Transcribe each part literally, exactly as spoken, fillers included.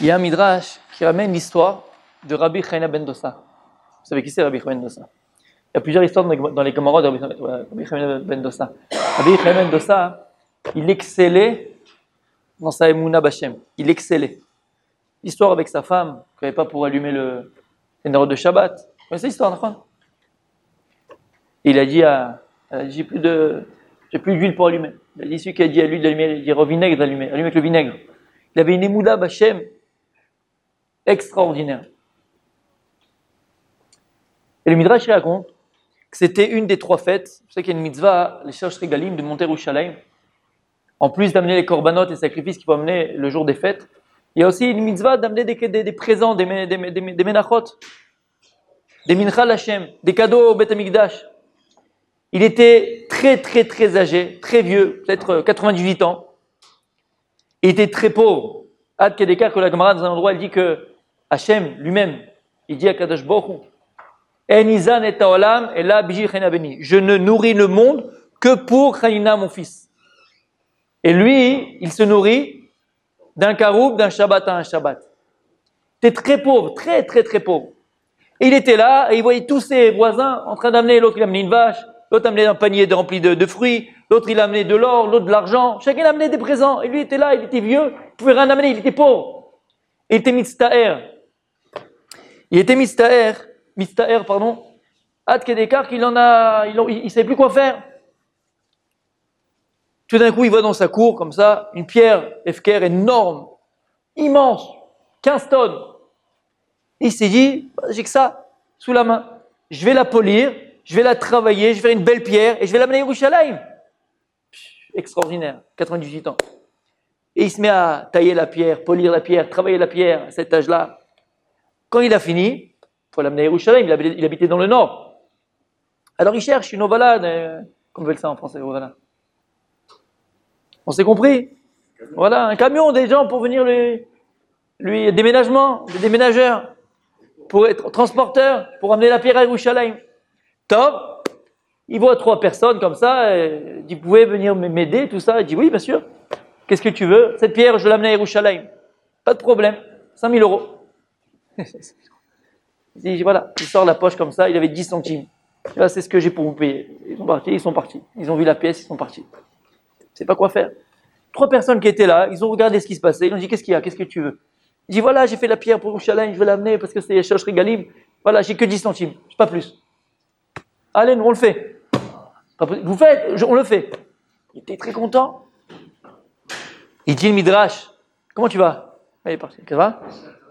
Il y a un midrash qui ramène l'histoire de Rabbi Chaina ben Dosa. Vous savez qui c'est Rabbi Chaina ben Dosa? Il y a plusieurs histoires dans les Gemara de Rabbi Chaina ben Dosa. Rabbi Chaina ben Dosa, il excellait dans sa Emouna B'Hashem. Il excellait. L'histoire avec sa femme, qui n'avait pas pour allumer le néron de Shabbat. Vous connaissez l'histoire, d'accord? Il a dit à, elle a dit, j'ai plus de, j'ai plus d'huile pour allumer. Il a dit celui qui a dit à l'huile d'allumer, il dit au vinaigre d'allumer, allumer avec le vinaigre. Il avait une Emouna B'Hashem extraordinaire. Et le Midrash raconte que c'était une des trois fêtes. Vous savez qu'il y a une mitzvah, les Shalosh Regalim, de monter Yerushalayim. En plus d'amener les korbanot et sacrifices qu'il faut amener le jour des fêtes, il y a aussi une mitzvah d'amener des, des, des présents, des, des, des, des, des menachot, des minchal Hashem, des cadeaux au Beth Amikdash. Il était très très très âgé, très vieux, peut-être quatre-vingt-dix-huit ans. Il était très pauvre. Ad Kedekar, que la Gemara dans un endroit, elle dit que Hashem lui-même, il dit à Kadosh Baruch Hu, Enizan et Taolam et la Biji Chaina Beni. Je ne nourris le monde que pour Chaina, mon fils. Et lui, il se nourrit d'un karoub, d'un Shabbat à un Shabbat. Il était très pauvre, très très très pauvre. Et il était là, et il voyait tous ses voisins en train d'amener, l'autre il amenait une vache, l'autre amenait un panier rempli de, de fruits, l'autre il amenait de l'or, l'autre de l'argent, chacun amenait des présents. Et lui était là, il était vieux, il ne pouvait rien amener, il était pauvre. Et il était mitztaher. Il était mitztaher, mitztaher, pardon, Ad Kedekar qu'il en a, il ne savait plus quoi faire. Tout d'un coup, il voit dans sa cour, comme ça, une pierre Efker énorme, immense, quinze tonnes. Et il s'est dit, j'ai que ça, sous la main. Je vais la polir, je vais la travailler, je vais faire une belle pierre et je vais l'amener à Yerushalayim. Extraordinaire, quatre-vingt-dix-huit ans. Et il se met à tailler la pierre, polir la pierre, travailler la pierre à cet âge-là. Quand il a fini, il faut l'amener à Yerushalayim, il habitait, il habitait dans le nord. Alors il cherche une ovala, euh, comment on appelle ça en français, ovala? On s'est compris? Voilà, un camion des gens pour venir lui, lui déménagement, des déménageurs, pour être transporteur, pour amener la pierre à Yerushalayim. Top, il voit trois personnes comme ça, et il dit, vous pouvez venir m'aider, tout ça. Il dit, oui, bien sûr. Qu'est-ce que tu veux? Cette pierre, je l'amène à Yerushalayim. Pas de problème, cinq mille euros. Il dit, voilà, il sort la poche comme ça, il avait dix centimes. Là, c'est ce que j'ai pour vous payer. Ils sont partis, ils sont partis. Ils ont vu la pièce, ils sont partis. Je ne sais pas quoi faire. Trois personnes qui étaient là, ils ont regardé ce qui se passait, ils ont dit, qu'est-ce qu'il y a, qu'est-ce que tu veux? Il dit, voilà, j'ai fait la pierre pour Yerushalayim, je vais l'amener parce que c'est Shalosh Regalim. Voilà, j'ai que dix centimes, pas plus. Allez, nous, on le fait. Vous faites, on le fait. Il était très content. Il dit le Midrash, comment tu vas? Allez, parti. Ça va?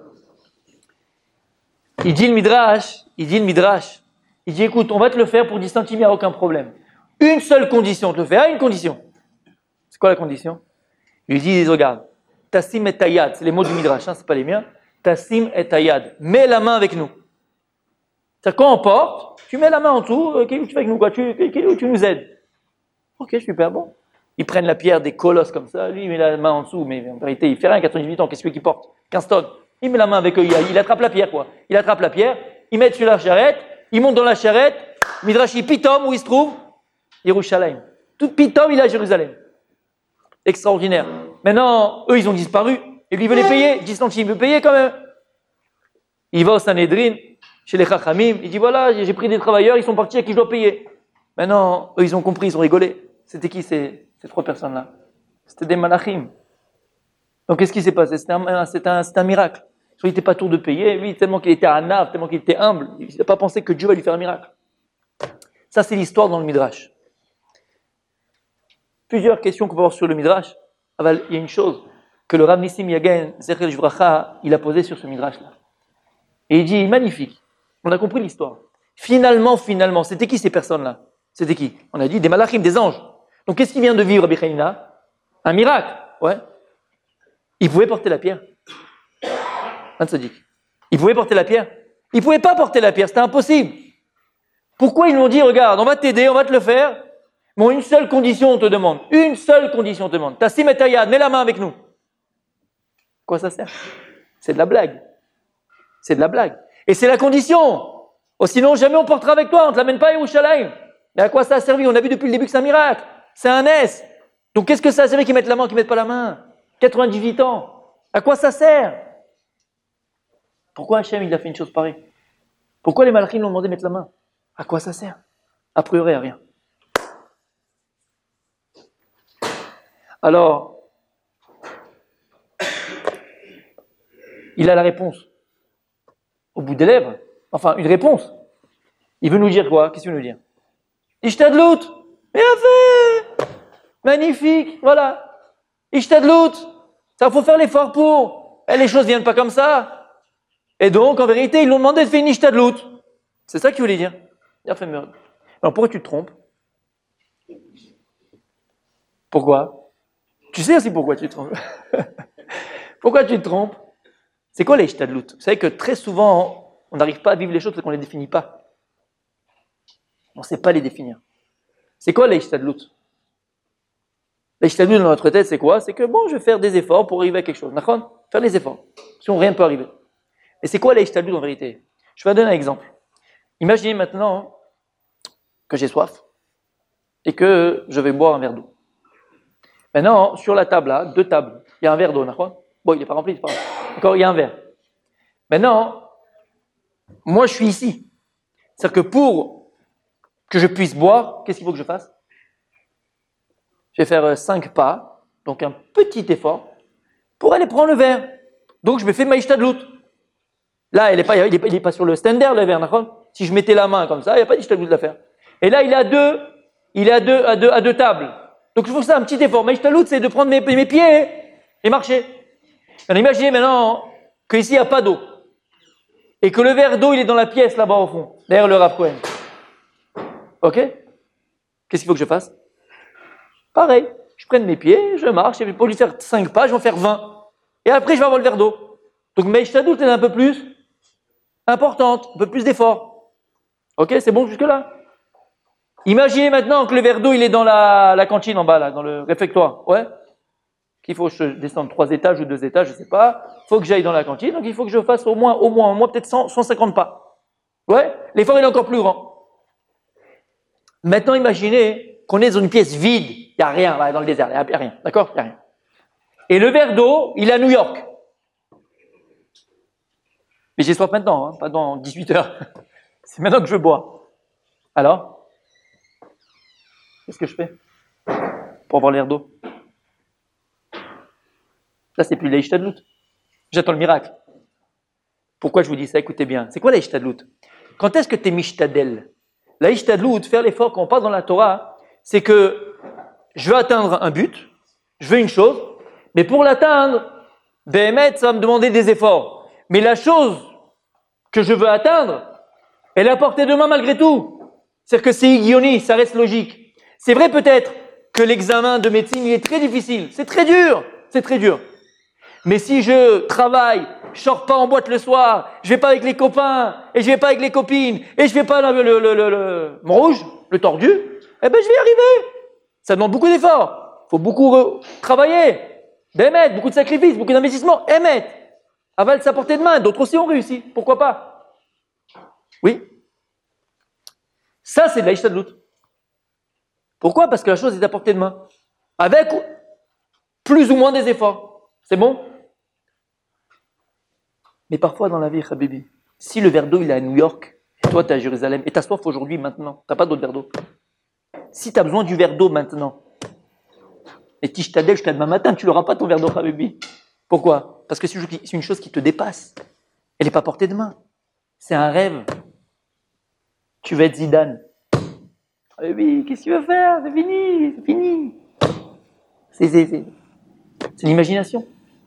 Il dit le Midrash, il dit le Midrash, il dit, écoute, on va te le faire pour dix centimes, il n'y a aucun problème. Une seule condition, on te le fait, à une condition. C'est quoi la condition? Il lui dit, regarde, Tassim et Tayad, c'est les mots du Midrash, hein, c'est pas les miens. Tassim et Tayad, mets la main avec nous. C'est-à-dire, quand on porte, tu mets la main en dessous, euh, qu'est-ce que tu fais avec nous, quoi? Tu, tu, tu nous aides. Ok, super, bon. Ils prennent la pierre des colosses comme ça, lui il met la main en dessous, mais en vérité, il fait rien, quatre-vingt-dix-huit ans, qu'est-ce qu'il porte? quinze tonnes. Il met la main avec eux, il, il attrape la pierre, quoi. Il attrape la pierre, il met sur la charrette, il monte dans la charrette, Midrash, il pitom, où il se trouve? Yerushalayim. Tout pitom, il est à Jérusalem. Extraordinaire. Maintenant, eux, ils ont disparu. Et lui, il veut les payer. dix centimes, il veut payer quand même. Il va au Sanhedrin, chez les Chachamim. Il dit, voilà, j'ai pris des travailleurs, ils sont partis, à qui je dois payer? Maintenant, eux, ils ont compris, ils ont rigolé. C'était qui ces, ces trois personnes-là? C'était des malachim. Donc, qu'est-ce qui s'est passé? C'était un, c'était un, c'était un miracle. Il n'était pas tour de payer. Lui, tellement qu'il était anav, tellement qu'il était humble, il n'a pas pensé que Dieu va lui faire un miracle. Ça, c'est l'histoire dans le Midrash. Plusieurs questions qu'on peut avoir sur le Midrash. Il y a une chose que le Rav Nissim Yagen, Zecher Livracha, il a posée sur ce Midrash-là. Et il dit, magnifique, on a compris l'histoire. Finalement, finalement, c'était qui ces personnes-là? C'était qui? On a dit des malachim, des anges. Donc qu'est-ce qui vient de vivre Rabbi Chaina? Un miracle, ouais. Il pouvait porter la pierre. Un tzaddik. Il pouvait porter la pierre. Il ne pouvait pas porter la pierre, c'était impossible. Pourquoi ils nous ont dit, regarde, on va t'aider, on va te le faire. Bon, une seule condition on te demande. Une seule condition on te demande. Tassim et Tayad, mets la main avec nous. Quoi ça sert? C'est de la blague. C'est de la blague. Et c'est la condition. Oh, sinon, jamais on portera avec toi, on ne te l'amène pas à Yerushalayim. Mais à quoi ça a servi? On a vu depuis le début que c'est un miracle. C'est un S. Donc qu'est-ce que ça a servi qu'ils mettent la main, qu'ils ne mettent pas la main? quatre-vingt-dix-huit ans. À quoi ça sert? Pourquoi Hachem il a fait une chose pareille? Pourquoi les malachim l'ont demandé de mettre la main? À quoi ça sert? A priori, à rien. Alors, il a la réponse au bout des lèvres. Enfin, une réponse. Il veut nous dire quoi? Qu'est-ce qu'il veut nous dire? Ishtadlout! Bien fait! Magnifique! Voilà! Ishtadlout! Ça, faut faire l'effort pour. Et les choses ne viennent pas comme ça. Et donc, en vérité, ils l'ont demandé de faire une ishtadlout. C'est ça qu'il voulait dire. Il a fait merde. Alors, pourquoi tu te trompes? Pourquoi? Tu sais aussi pourquoi tu te trompes. Pourquoi tu te trompes? C'est quoi les ishtadlout? Vous savez que très souvent, on n'arrive pas à vivre les choses parce qu'on ne les définit pas. On ne sait pas les définir. C'est quoi les ishtadlout? Les ishtadlout dans notre tête, c'est quoi? C'est que bon, je vais faire des efforts pour arriver à quelque chose. D'accord? Faire des efforts. Sinon, rien ne peut arriver. Et c'est quoi les ishtadlout en vérité? Je vais vous donner un exemple. Imaginez maintenant que j'ai soif et que je vais boire un verre d'eau. Maintenant, sur la table, là, deux tables, il y a un verre d'eau, d'accord? Bon, il n'est pas rempli, c'est pas grave. D'accord, il y a un verre. Maintenant, moi, je suis ici. C'est-à-dire que pour que je puisse boire, qu'est-ce qu'il faut que je fasse? Je vais faire cinq pas, donc un petit effort, pour aller prendre le verre. Donc, je me fais ma ishtadlout. Là, il n'est pas, il est, il est pas sur le standard, le verre, d'accord? Si je mettais la main comme ça, il n'y a pas d'ishtadlout à faire. Et là, il est à deux, il est à deux, à deux, à deux tables. Donc, je fais ça, un petit effort. Ma ishtadlout, c'est de prendre mes, mes pieds et marcher. Alors, imaginez maintenant qu'ici, il n'y a pas d'eau. Et que le verre d'eau, il est dans la pièce, là-bas au fond, derrière le Rav Cohen. Ok? Qu'est-ce qu'il faut que je fasse? Pareil. Je prenne mes pieds, je marche, et pour lui faire cinq pas, je vais en faire vingt. Et après, je vais avoir le verre d'eau. Donc, ma ishtadlout, elle est un peu plus importante, un peu plus d'effort. Ok? C'est bon jusque-là? Imaginez maintenant que le verre d'eau, il est dans la, la cantine en bas, là, dans le réfectoire. Ouais? Qu'il faut que je descende trois étages ou deux étages, je sais pas. Il faut que j'aille dans la cantine, donc il faut que je fasse au moins, au moins, au moins peut-être cent, cent cinquante pas. Ouais? L'effort, il est encore plus grand. Maintenant, imaginez qu'on est dans une pièce vide. Il n'y a rien, là, dans le désert. Il n'y a rien. D'accord? Il n'y a rien. Et le verre d'eau, il est à New York. Mais j'ai soif maintenant, hein, pas dans dix-huit heures. C'est maintenant que je bois. Alors? Qu'est-ce que je fais pour avoir l'air d'eau? Là, c'est plus la ishtadlout. J'attends le miracle. Pourquoi je vous dis ça? Écoutez bien. C'est quoi la ishtadlout? Quand est-ce que tu es mishtadel? La ishtadlout, faire l'effort quand on parle dans la Torah, c'est que je veux atteindre un but, je veux une chose, mais pour l'atteindre, Béhémet, ça va me demander des efforts. Mais la chose que je veux atteindre, elle est à portée de main malgré tout. C'est-à-dire que c'est igioni, ça reste logique. C'est vrai peut-être que l'examen de médecine il est très difficile, c'est très dur, c'est très dur. Mais si je travaille, je sors pas en boîte le soir, je vais pas avec les copains, et je vais pas avec les copines, et je vais pas le, le, le, le, le mon rouge, le tordu, eh ben je vais y arriver. Ça demande beaucoup d'efforts, faut beaucoup re- travailler, d'émettre, beaucoup de sacrifices, beaucoup d'investissements, émettre. Aval sa portée de main, d'autres aussi ont réussi, pourquoi pas? Oui. Ça c'est de la ishtadlout. Pourquoi? Parce que la chose est à portée de main. Avec plus ou moins des efforts. C'est bon? Mais parfois dans la vie, Habibi, si le verre d'eau il est à New York, et toi tu es à Jérusalem, et tu as soif aujourd'hui, maintenant, tu n'as pas d'autre verre d'eau. Si tu as besoin du verre d'eau maintenant, et tishtadel jusqu'à demain matin, tu n'auras pas ton verre d'eau, Habibi. Pourquoi? Parce que c'est une chose qui te dépasse. Elle n'est pas portée de main. C'est un rêve. Tu vas être Zidane. Habibi, qu'est-ce que tu veux faire? C'est fini, c'est fini. C'est, c'est, c'est, c'est l'imagination.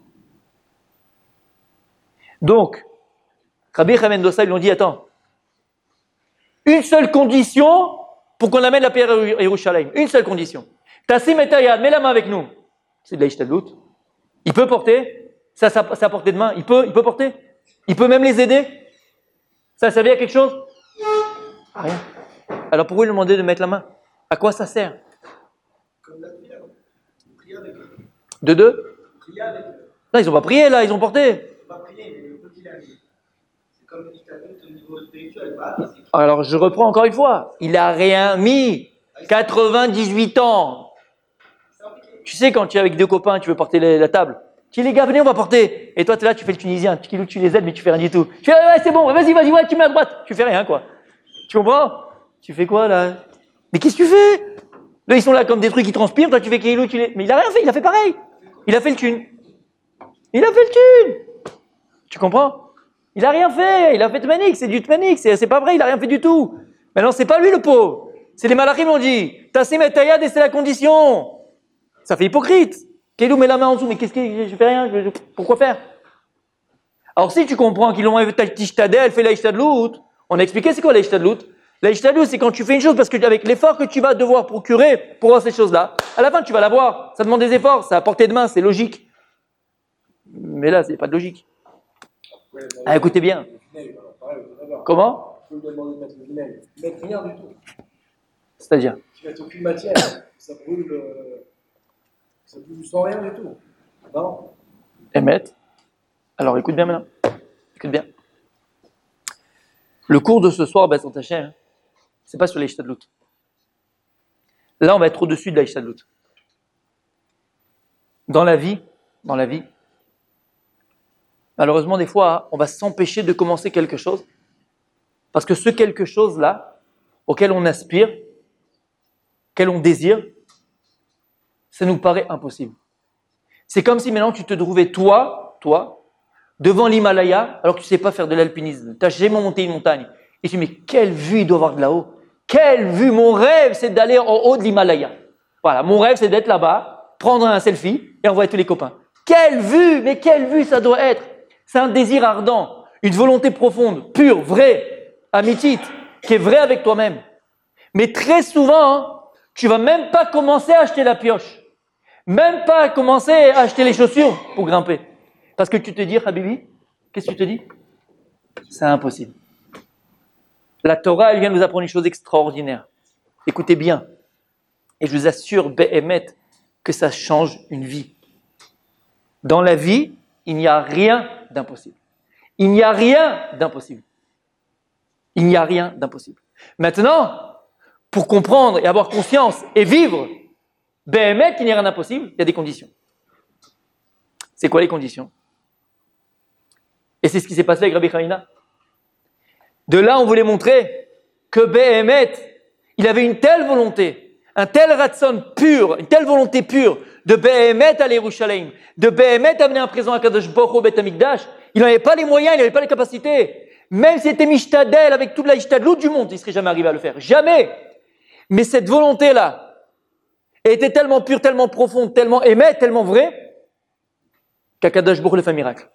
Donc, Rabbi Chaim Mendoza, ils lui ont dit, attends, une seule condition pour qu'on amène la pierre à Yerushalayim. Une seule condition. Tassim et Tayad, mets la main avec nous. C'est de la ishtadlout. Il peut porter, ça, ça, ça à portée de main, il peut, il peut porter. Il peut même les aider. Ça servait à quelque chose? À rien. Alors pourquoi lui demander de mettre la main? À quoi ça sert? Comme la prière. Prier avec eux. De deux? Prier avec eux. Là, ils n'ont pas prié, là, ils ont porté. Ils n'ont pas prié, mais le peu qu'il arrive. C'est comme une ishtadlout au niveau spirituel, pas physique. Alors, je reprends encore une fois. Il n'a rien mis. quatre-vingt-dix-huit ans. Tu sais, quand tu es avec deux copains, tu veux porter la, la table. Tu dis, les gars, venez, on va porter. Et toi, tu es là, tu fais le Tunisien, tu, tu les aides, mais tu fais rien du tout. Tu fais, ouais, c'est bon, vas-y, vas-y, ouais, tu mets à droite. Tu fais rien, quoi. Tu comprends? Tu fais quoi, là? Mais qu'est-ce que tu fais? Là, ils sont là comme des trucs qui transpirent, toi, tu fais Keilu, tu les... Mais il a rien fait, il a fait pareil. Il a fait le thune. Il a fait le thune. Tu comprends? Il a rien fait, il a fait Tmanik, c'est du Tmanik, c'est, c'est pas vrai, il a rien fait du tout. Maintenant, c'est pas lui le pauvre. C'est les malachim l'ont dit. Tassim et Tayad et c'est la condition. Ça fait hypocrite. Keilu met la main en dessous, mais qu'est-ce que je fais rien, je, je, pourquoi faire? Alors si tu comprends qu'ils l'ont Tishtadel, fait la Ishtadlout, on a expliqué c'est quoi la Ishtadlout? La Ishtadlout, c'est quand tu fais une chose parce que avec l'effort que tu vas devoir procurer pour avoir ces choses-là, à la fin tu vas l'avoir. Ça demande des efforts, ça à portée de main, c'est logique. Mais là, c'est pas de logique. Ouais, ah, écoutez bien. Vinaigre, pareil, comment? Tu peux lui demander de mettre le vinaigre. Mettre rien du tout. C'est-à-dire? Tu mets aucune matière, ça brûle, euh, ça brûle sans rien du tout. Non? Émettre. Alors écoute bien maintenant. Écoute bien. Le cours de ce soir, ben, sans Hachem, c'est pas sur les Ishtadlout. Là, on va être au-dessus de la Ishtadlout. Dans la vie, dans la vie, malheureusement, des fois, on va s'empêcher de commencer quelque chose parce que ce quelque chose-là, auquel on aspire, auquel on désire, ça nous paraît impossible. C'est comme si maintenant tu te trouvais, toi, toi, devant l'Himalaya, alors que tu ne sais pas faire de l'alpinisme. Tu n'as jamais monté une montagne. Et tu dis, mais quelle vue il doit avoir de là-haut. Quelle vue. Mon rêve, c'est d'aller en haut de l'Himalaya. Voilà, mon rêve, c'est d'être là-bas, prendre un selfie et envoyer tous les copains. Quelle vue, mais quelle vue ça doit être. C'est un désir ardent, une volonté profonde, pure, vraie, amitite, qui est vraie avec toi-même. Mais très souvent, hein, tu ne vas même pas commencer à acheter la pioche. Même pas commencer à acheter les chaussures pour grimper. Parce que tu te dis, Habibi, qu'est-ce que tu te dis? C'est impossible. La Torah, elle vient nous apprendre une chose extraordinaire. Écoutez bien. Et je vous assure, Be'emet, que ça change une vie. Dans la vie, il n'y a rien d'impossible. Il n'y a rien d'impossible. Il n'y a rien d'impossible. Maintenant, pour comprendre et avoir conscience et vivre, Be'emet, qu'il n'y a rien d'impossible, il y a des conditions. C'est quoi les conditions? Et c'est ce qui s'est passé avec Rabbi Hanina. De là, on voulait montrer que Be'emet, il avait une telle volonté, un tel ratson pur, une telle volonté pure de Be'emet à Yerushalayim, de Be'emet amener un présent à Kadosh Baruch Hu au Beth Amikdash. Il n'avait pas les moyens, il n'avait pas les capacités. Même s'il était Mishtadel avec toute la Ishtadlout du monde, il ne serait jamais arrivé à le faire. Jamais. Mais cette volonté-là était tellement pure, tellement profonde, tellement émet, tellement vraie, qu'Akadosh Baruch Hu le fait un miracle.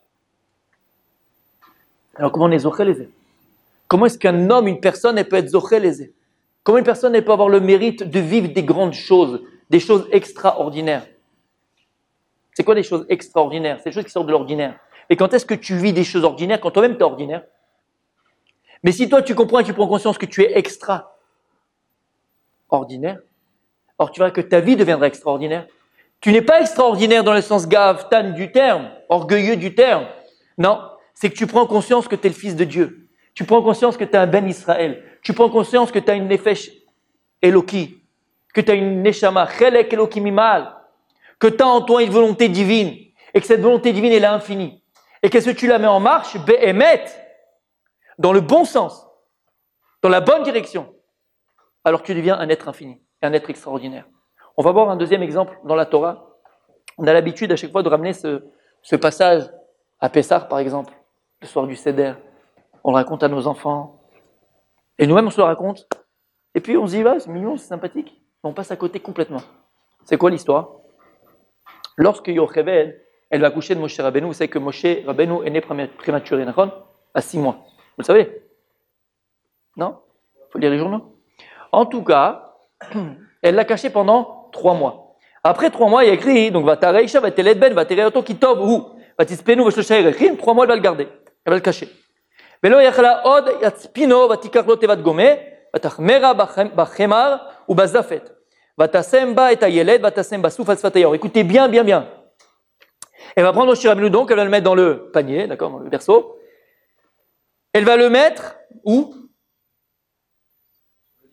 Alors comment on est zoché les Comment est-ce qu'un homme, une personne, elle peut être zoché les Comment une personne, elle peut avoir le mérite de vivre des grandes choses, des choses extraordinaires? C'est quoi des choses extraordinaires? C'est des choses qui sortent de l'ordinaire. Et quand est-ce que tu vis des choses ordinaires? Quand toi-même tu es ordinaire. Mais si toi tu comprends et tu prends conscience que tu es extraordinaire, alors tu verras que ta vie deviendra extraordinaire. Tu n'es pas extraordinaire dans le sens gavtan du terme, orgueilleux du terme. Non, c'est que tu prends conscience que tu es le fils de Dieu. Tu prends conscience que tu es un ben Israël. Tu prends conscience que tu as une nefesh Eloki, que tu as une neshama, chelek Eloki mimal, que tu as en toi une volonté divine et que cette volonté divine est infinie. Et qu'est-ce que tu la mets en marche? Be'emet, dans le bon sens, dans la bonne direction, alors tu deviens un être infini, un être extraordinaire. On va voir un deuxième exemple dans la Torah. On a l'habitude à chaque fois de ramener ce, ce passage à Pessah, par exemple, le soir du Seder. On le raconte à nos enfants. Et nous-mêmes, on se le raconte. Et puis on se dit, bah, c'est mignon, c'est sympathique. On passe à côté complètement. C'est quoi l'histoire? Lorsque Yocheved, elle va accoucher de Moshe Rabbeinu, vous savez que Moshe Rabbeinu est né prématuré, à six mois. Vous le savez? Non? Il faut lire les journaux. En tout cas, elle l'a caché pendant trois mois. Après trois mois, il y a écrit, donc, va tareisha, va teledben, va tereoto kitov, ou, va tispenu, va shloshayr, trois mois, elle va le garder. Elle va le cacher. Velo yachla od, yatspino, va tikarlo tevat gome, va tachmera bachemar, ou bazafet. Va tasemba et ayeled, va tasemba soufat sfatayor. Écoutez bien, bien, bien. Elle va prendre Moshe Rabbeinu, donc, elle va le mettre dans le panier, d'accord, dans le berceau. Elle va le mettre où?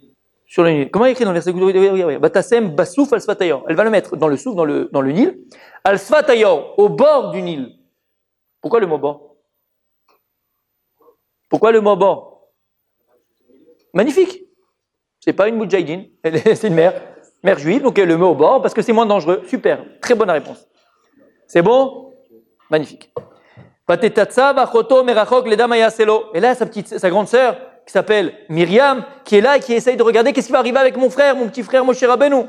sur le Nil. Comment il est écrit dans le verset? Batasem basouf al sfatayor. Elle va le mettre dans le souf, dans le, dans le Nil. Al sfatayor, au bord du Nil. Pourquoi le mot bord? Pourquoi le mot bord? Magnifique. C'est pas une moudjahidine, c'est une mère, mère juive, donc elle le met au bord parce que c'est moins dangereux. Super, très bonne réponse. C'est bon? Magnifique. Et là, sa petite, sa grande sœur, qui s'appelle Myriam, qui est là et qui essaye de regarder qu'est-ce qui va arriver avec mon frère, mon petit frère Moshe Rabbeinu.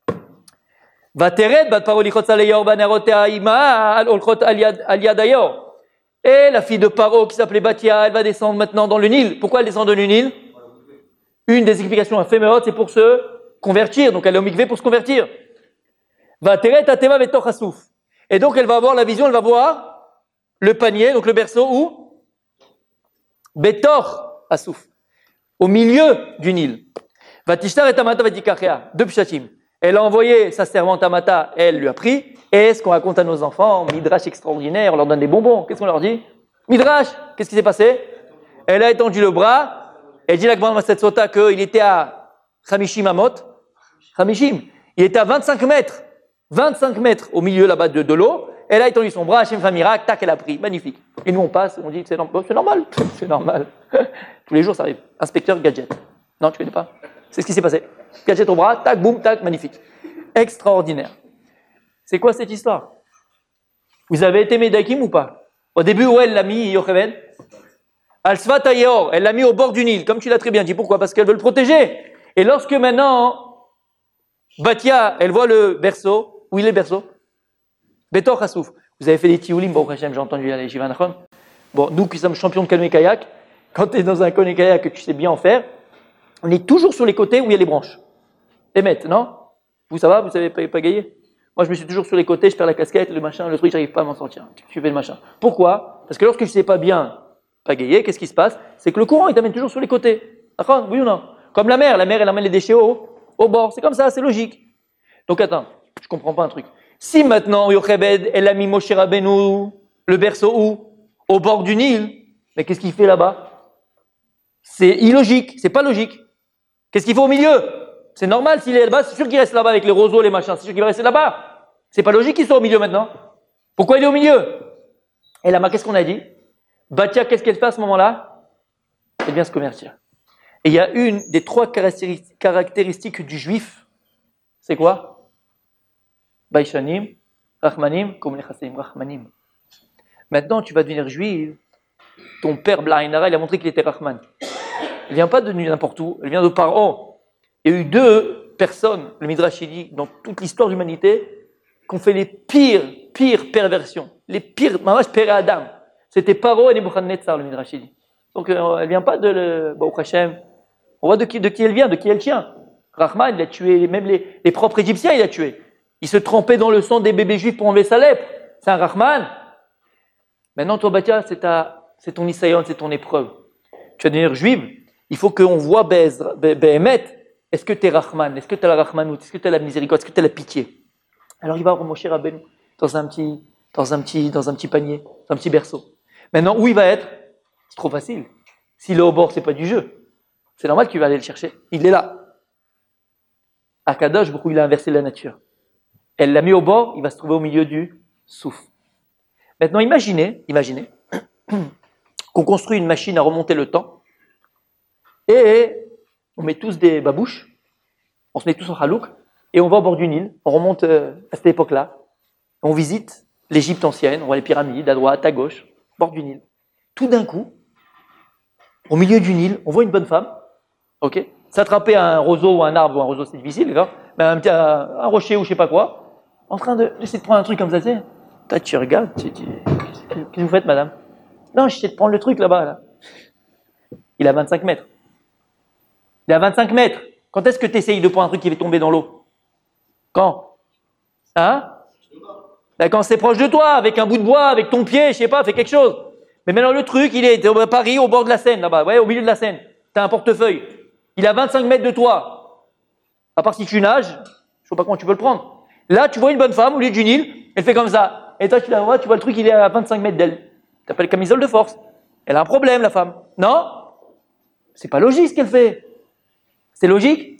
Et la fille de Paro, qui s'appelait Batia, elle va descendre maintenant dans le Nil. Pourquoi elle descend dans le Nil? Une des explications éphémères, c'est pour se convertir. Donc elle est au mikvé pour se convertir. Et donc elle va avoir la vision, elle va voir le panier, donc le berceau où? Betor Asouf, au milieu du Nil. Vatishtar et Tamata Vatikachea, deux pshatim. Elle a envoyé sa servante Amata, elle lui a pris. Et ce qu'on raconte à nos enfants, Midrash extraordinaire, on leur donne des bonbons. Qu'est-ce qu'on leur dit? Midrash, qu'est-ce qui s'est passé? Elle a étendu le bras. Elle dit la Gemara Masset Sota qu'il était à Chamishim Amot. Chamishim. Il était à vingt-cinq mètres. vingt-cinq mètres au milieu là-bas de, de l'eau. Elle a étendu son bras, Hachem fait un miracle, tac, elle a pris. Magnifique. Et nous on passe, on dit c'est, norm- c'est normal. C'est normal. Tous les jours ça arrive. Inspecteur gadget. Non, tu connais pas? C'est ce qui s'est passé. Gadget au bras, tac, boum, tac, magnifique. Extraordinaire. C'est quoi cette histoire? Vous avez été Médakim ou pas? Au début, où elle l'a mis, Yocheved? Al-Sfat Ayor, elle l'a mis au bord du Nil, comme tu l'as très bien dit. Pourquoi? Parce qu'elle veut le protéger. Et lorsque maintenant, Batia, elle voit le berceau, où il est le berceau? Betor Hassouf. Vous avez fait des tioulim, bon, j'ai entendu les Jivanachon. Bon, nous qui sommes champions de canoë-kayak, quand tu es dans un canoë-kayak que tu sais bien en faire, on est toujours sur les côtés où il y a les branches. Les mettre, non? Vous, ça va? Vous savez pagayer? Moi, je me suis toujours sur les côtés, je perds la casquette, le machin, le truc, j'arrive pas à m'en sortir. Tu fais le machin. Pourquoi? Parce que lorsque je sais pas bien pagayer, qu'est-ce qui se passe? C'est que le courant, il t'amène toujours sur les côtés. D'accord? Oui ou non? Comme la mer, la mer, elle amène les déchets au, au bord. C'est comme ça, c'est logique. Donc attends, je comprends pas un truc. Si maintenant, Yochebed, elle a mis Moshe Rabbeinu, le berceau où? Au bord du Nil, mais qu'est-ce qu'il fait là-bas? C'est illogique, c'est pas logique. Qu'est-ce qu'il fait au milieu? C'est normal, s'il est là-bas, c'est sûr qu'il reste là-bas avec les roseaux, les machins, c'est sûr qu'il va rester là-bas. C'est pas logique qu'il soit au milieu maintenant. Pourquoi il est au milieu? Et là-bas, qu'est-ce qu'on a dit? Batia, qu'est-ce qu'elle fait à ce moment-là? Elle vient se convertir. Et il y a une des trois caractéristiques du juif, c'est quoi? Baïshanim, Rachmanim, comme les Chassim, Rachmanim. Maintenant, tu vas devenir juif. Ton père Blainara, il a montré qu'il était Rachman. Elle vient pas de n'importe où, elle vient de Paro. Il y a eu deux personnes, le Midrash dit, dans toute l'histoire de l'humanité, qui ont fait les pires, pires perversions. Les pires, mamash père Adam. C'était Paro et Nebuchadnezzar, le Midrash dit. Donc, euh, elle vient pas de le, Baruch Hashem. On voit de qui, de qui elle vient, de qui elle tient. Rahman, il a tué, même les, les propres Égyptiens, il a tué. Il se trempait dans le sang des bébés juifs pour enlever sa lèpre. C'est un Rahman. Maintenant, toi, Batia, c'est ta, c'est ton Isaïon, c'est ton épreuve. Tu vas devenir juive. Il faut qu'on voit Behemet. Est-ce que tu es Rahman? Est-ce que tu as la Rahmanout? Est-ce que tu as la miséricorde? Est-ce que tu as la pitié? Alors il va voir Moshe Rabbeinu dans un petit, dans un petit, dans un petit panier, dans un petit berceau. Maintenant, où il va être? C'est trop facile. S'il est au bord, c'est pas du jeu. C'est normal qu'il va aller le chercher. Il est là. À Kadosh, beaucoup il a inversé la nature. Elle l'a mis au bord, il va se trouver au milieu du souffle. Maintenant, imaginez, imaginez qu'on construit une machine à remonter le temps et on met tous des babouches, on se met tous en halouk et on va au bord du Nil, on remonte euh, à cette époque-là, on visite l'Égypte ancienne, on voit les pyramides à droite, à gauche, au bord du Nil. Tout d'un coup, au milieu du Nil, on voit une bonne femme, ok, s'attraper à un roseau ou un arbre, ou un roseau c'est difficile, d'accord, mais un, petit, un, un rocher ou je sais pas quoi, en train de essayer de prendre un truc comme ça, tu sais, toi tu regardes, tu dis, qu'est-ce que vous faites madame? Non, j'essaie de prendre le truc là-bas, là. Il a vingt-cinq mètres. Il est à vingt-cinq mètres. Quand est-ce que tu essayes de prendre un truc qui va tomber dans l'eau? Quand? Hein? Ben quand c'est proche de toi, avec un bout de bois, avec ton pied, je sais pas, fais quelque chose. Mais maintenant le truc, il est à Paris, au bord de la Seine, là-bas, ouais, au milieu de la Seine. Tu as un portefeuille. Il est à vingt-cinq mètres de toi. À part si tu nages, je sais pas comment tu peux le prendre. Là, tu vois une bonne femme au milieu du Nil, elle fait comme ça. Et toi, tu la vois, tu vois le truc, il est à vingt-cinq mètres d'elle. Tu appelles camisole de force. Elle a un problème, la femme. Non? C'est pas logique ce qu'elle fait. C'est logique?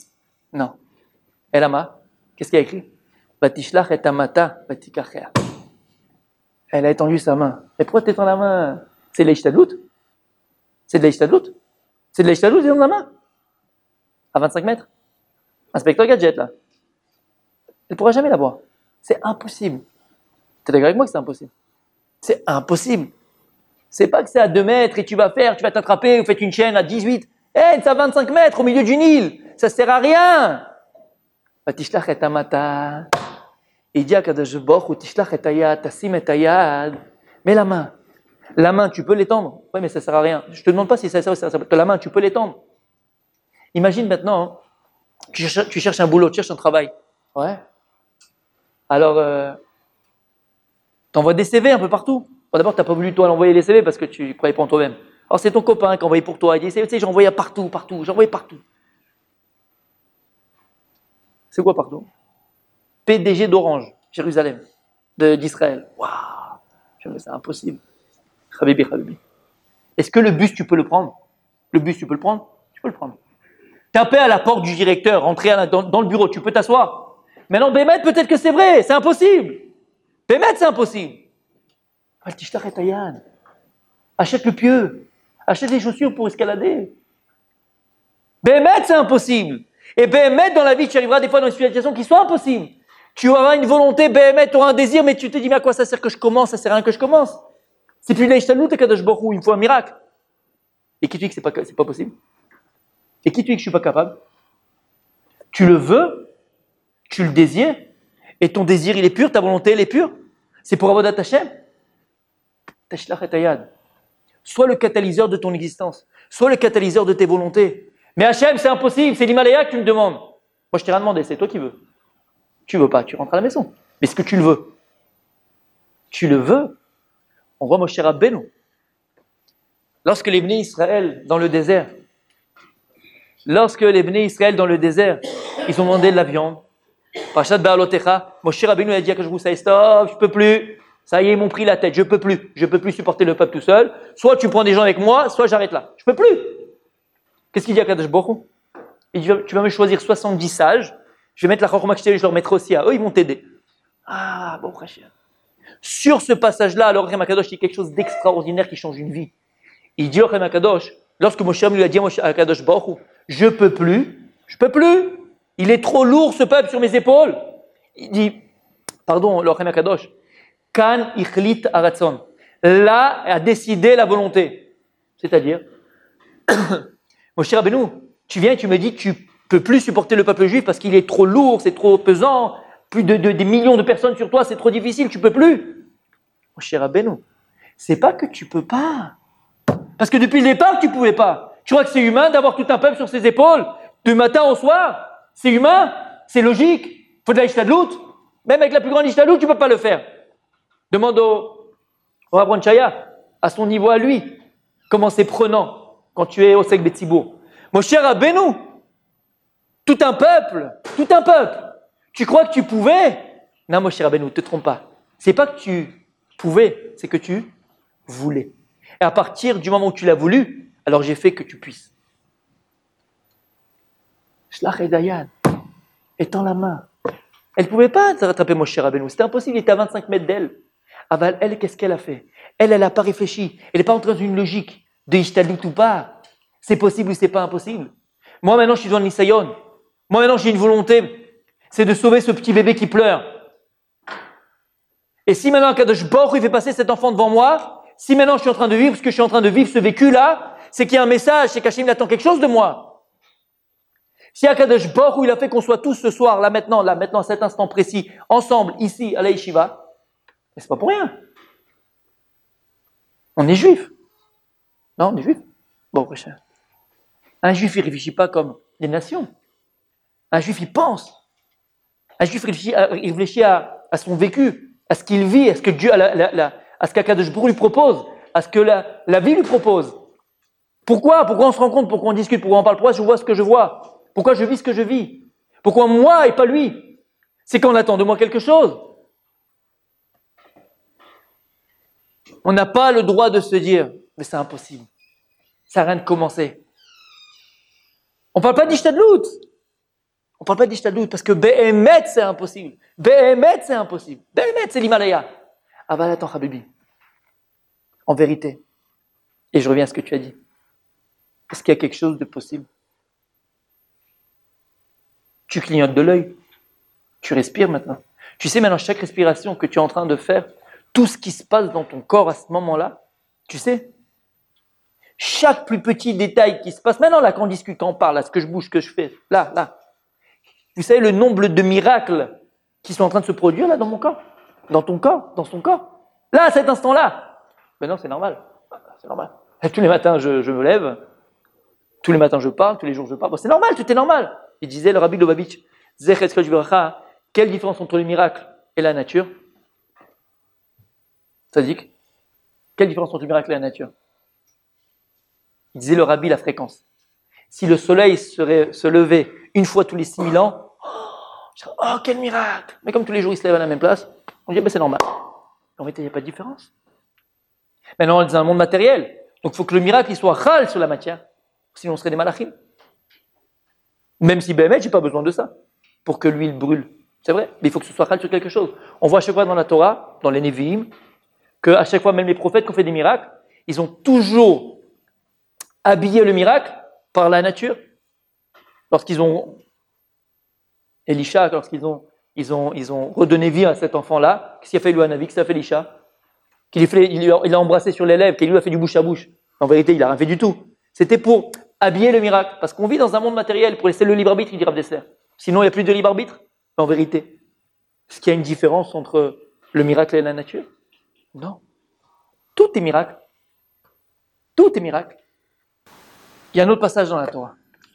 Non. Et là, qu'est-ce qu'il y a écrit? Batishlach et amata batikachea. Elle a étendu sa main. Et pourquoi t'étends la main? C'est de l'Eishtadlout? C'est de l'Eishtadlout? C'est de l'Eishtadlout, d'étendre la main? À vingt-cinq mètres? Inspecteur Gadget, là. Elle ne pourra jamais l'avoir. C'est impossible. Tu es d'accord avec moi que c'est impossible? C'est impossible. C'est pas que c'est à deux mètres et tu vas faire, tu vas t'attraper, vous faites une chaîne à dix-huit. Eh, hey, c'est à vingt-cinq mètres au milieu du Nil. Ça sert à rien. Batishlach et amata. Il dit à Kadosh Baruch Hu, tishlach et ayad, tasim et ayad. Mais la main, la main, tu peux l'étendre. Oui, mais ça sert à rien. Je te demande pas si ça sert, ça sert. La main, tu peux l'étendre. Imagine maintenant, hein, tu, cherches, tu cherches un boulot, tu cherches un travail. Ouais. Alors, euh, tu envoies des C V un peu partout. Bon, d'abord, tu n'as pas voulu toi l'envoyer les C V parce que tu ne croyais pas en toi-même. Alors, c'est ton copain qui a envoyé pour toi. Il dit, tu sais, j'ai envoyé partout, partout, j'ai envoyé partout. C'est quoi partout? P D G d'Orange, Jérusalem, de, d'Israël. Waouh, c'est impossible. Habibi, Habibi. Est-ce que le bus, tu peux le prendre? Le bus, tu peux le prendre? Tu peux le prendre. Taper à la porte du directeur, rentrer la, dans, dans le bureau, tu peux t'asseoir. Maintenant, Bémet, peut-être que c'est vrai, c'est impossible. Bémet, c'est impossible. Achète le pieu. Achète des chaussures pour escalader. Bémet, c'est impossible. Et Bémet, dans la vie, tu arriveras des fois dans une situation qui soit impossible. Tu auras une volonté, Bémet, tu auras un désir, mais tu te dis, mais à quoi ça sert que je commence? Ça sert à rien que je commence. C'est plus l'Eishtadlout et Kadosh Baruch Hu, il me faut un miracle. Et qui te dit que c'est pas, c'est pas possible? Et qui te dit que je suis pas capable? Tu le veux, tu le désires, et ton désir, il est pur, ta volonté, elle est pure. C'est pour Avodat Hashem. Tashlach et ayad. Sois le catalyseur de ton existence. Sois le catalyseur de tes volontés. Mais Hashem, c'est impossible, c'est l'Himalaya que tu me demandes. Moi, je t'ai rien demandé, c'est toi qui veux. Tu veux pas, tu rentres à la maison. Mais est-ce que tu le veux? Tu le veux? On voit Moshe Rabbeinu. Lorsque les Bnei Israël dans le désert, lorsque les Bnei Israël dans le désert, ils ont demandé de la viande. Parashat Ba'alotecha, Moshe Rabbeinu a dit à Kadosh Baruch Hu, stop, je peux plus. Ça y est, ils m'ont pris la tête, je peux plus. Je peux plus supporter le peuple tout seul. Soit tu prends des gens avec moi, soit j'arrête là. Je peux plus. Qu'est-ce qu'il dit à Kadosh Baruch Hu? Il dit, tu vas me choisir soixante-dix sages. Je vais mettre la Chorma que je leur mettrai aussi à eux, ils vont t'aider. Ah, bon, frère. Sur ce passage-là, alors Rem Akadosh dit quelque chose d'extraordinaire qui change une vie. Il dit au Rem Akadosh, lorsque Moshe lui a dit à Akadosh Baruch Hu, je peux plus, je peux plus. Il est trop lourd ce peuple sur mes épaules. Il dit, pardon, le Rem Akadosh, Kan ichlit aratzon. Là a décidé la volonté. C'est-à-dire, Moshe Rabbeinu, tu viens et tu me dis que tu peux plus supporter le peuple juif parce qu'il est trop lourd, c'est trop pesant, plus de, de des millions de personnes sur toi, c'est trop difficile, tu peux plus. Moshe Rabbeinu, c'est pas que tu peux pas. Parce que depuis le départ, tu pouvais pas. Tu crois que c'est humain d'avoir tout un peuple sur ses épaules, du matin au soir? C'est humain? C'est logique? Il faut de la Ishtadlout? Même avec la plus grande Ishtadlout, tu peux pas le faire. Demande au, au Rabban Chaya, à son niveau à lui, comment c'est prenant quand tu es au Sek Betzibour. Moshe Rabbeinu, tout un peuple, tout un peuple. Tu crois que tu pouvais? Non, Moshe Rabbeinu, ne te trompe pas. C'est pas que tu pouvais, c'est que tu voulais. Et à partir du moment où tu l'as voulu, alors j'ai fait que tu puisses. Shlach et Dayan, étends la main. Elle ne pouvait pas rattraper Moshe Rabbeinu, c'était impossible, il était à vingt-cinq mètres d'elle. Aval, elle, qu'est-ce qu'elle a fait? Elle, elle n'a pas réfléchi. Elle n'est pas entrée dans une logique de Ishtadlout ou pas. C'est possible ou c'est pas impossible. Moi, maintenant, je suis dans le Nisayon. Moi, maintenant, j'ai une volonté. C'est de sauver ce petit bébé qui pleure. Et si maintenant, Kadosh Baruch Hu, il fait passer cet enfant devant moi, si maintenant je suis en train de vivre ce que je suis en train de vivre, ce vécu-là, c'est qu'il y a un message, c'est qu'Hachem attend quelque chose de moi. Si Kadosh Baruch Hu, il a fait qu'on soit tous ce soir, là maintenant, là maintenant, à cet instant précis, ensemble, ici, à la Yeshiva, c'est pas pour rien. On est juif. Non, on est juif. Bon, prochain. Un juif, il ne réfléchit pas comme les nations. Un juif, il pense. Un juif réfléchit à, il réfléchit à, à son vécu, à ce qu'il vit, à ce que Dieu, à, la, la, la, à ce qu'Akadosh Baruch Hu lui propose, à ce que la, la vie lui propose. Pourquoi? Pourquoi on se rend compte? Pourquoi on discute? Pourquoi on parle? Pourquoi je vois ce que je vois? Pourquoi je vis ce que je vis? Pourquoi moi et pas lui? C'est qu'on attend de moi quelque chose. On n'a pas le droit de se dire, mais c'est impossible. Ça n'a rien de commencer. On ne parle pas d'Ishtadlout. On parle pas d'Ishtadlout parce que Be'emet c'est impossible. Be'emet c'est impossible. Be'emet c'est l'Himalaya. Ah bah attends, Habibi. En vérité, et je reviens à ce que tu as dit, est-ce qu'il y a quelque chose de possible? Tu clignotes de l'œil, tu respires maintenant. Tu sais maintenant chaque respiration que tu es en train de faire, tout ce qui se passe dans ton corps à ce moment-là, tu sais, chaque plus petit détail qui se passe, maintenant là quand on discute, quand on parle, là, ce que je bouge, ce que je fais, là, là, vous savez le nombre de miracles qui sont en train de se produire là dans mon corps, dans ton corps, dans son corps, là à cet instant-là. Mais non, c'est normal, c'est normal. Et tous les matins je, je me lève, tous les matins je parle, tous les jours je parle, bon, c'est normal, tout est normal. Il disait le Rabbi Lubavitch, quelle différence entre le miracle et la nature? Sadiq, quelle différence entre le miracle et la nature? Il disait le Rabbi la fréquence. Si le soleil serait, se levait une fois tous les six mille ans, oh, oh quel miracle! Mais comme tous les jours il se lève à la même place, on dit ben, c'est normal. En fait, il n'y a pas de différence. Maintenant, on est dans un monde matériel, donc il faut que le miracle il soit chal sur la matière, sinon on serait des malachim. Même si Béhémet, j'ai pas besoin de ça pour que l'huile brûle. C'est vrai, mais il faut que ce soit chal sur quelque chose. On voit à chaque fois dans la Torah, dans les Nevi'im, qu'à chaque fois, même les prophètes qui ont fait des miracles, ils ont toujours habillé le miracle par la nature. Lorsqu'ils ont, Elisha, lorsqu'ils ont, ils ont, ils ont redonné vie à cet enfant-là, qu'est-ce qu'il a fait lui, Hanavi, qu'est-ce qu'il a fait Elisha? Qu'il fait, il, il a embrassé sur les lèvres, qu'il lui a fait du bouche à bouche. En vérité, il n'a rien fait du tout. C'était pour habiller le miracle. Parce qu'on vit dans un monde matériel, pour laisser le libre arbitre, il dit Rav Dessler. Sinon, il n'y a plus de libre arbitre. En vérité, est-ce qu'il y a une différence entre le miracle et la nature? Non. Tout est miracle. Tout est miracle. Il y a un autre passage dans la Torah.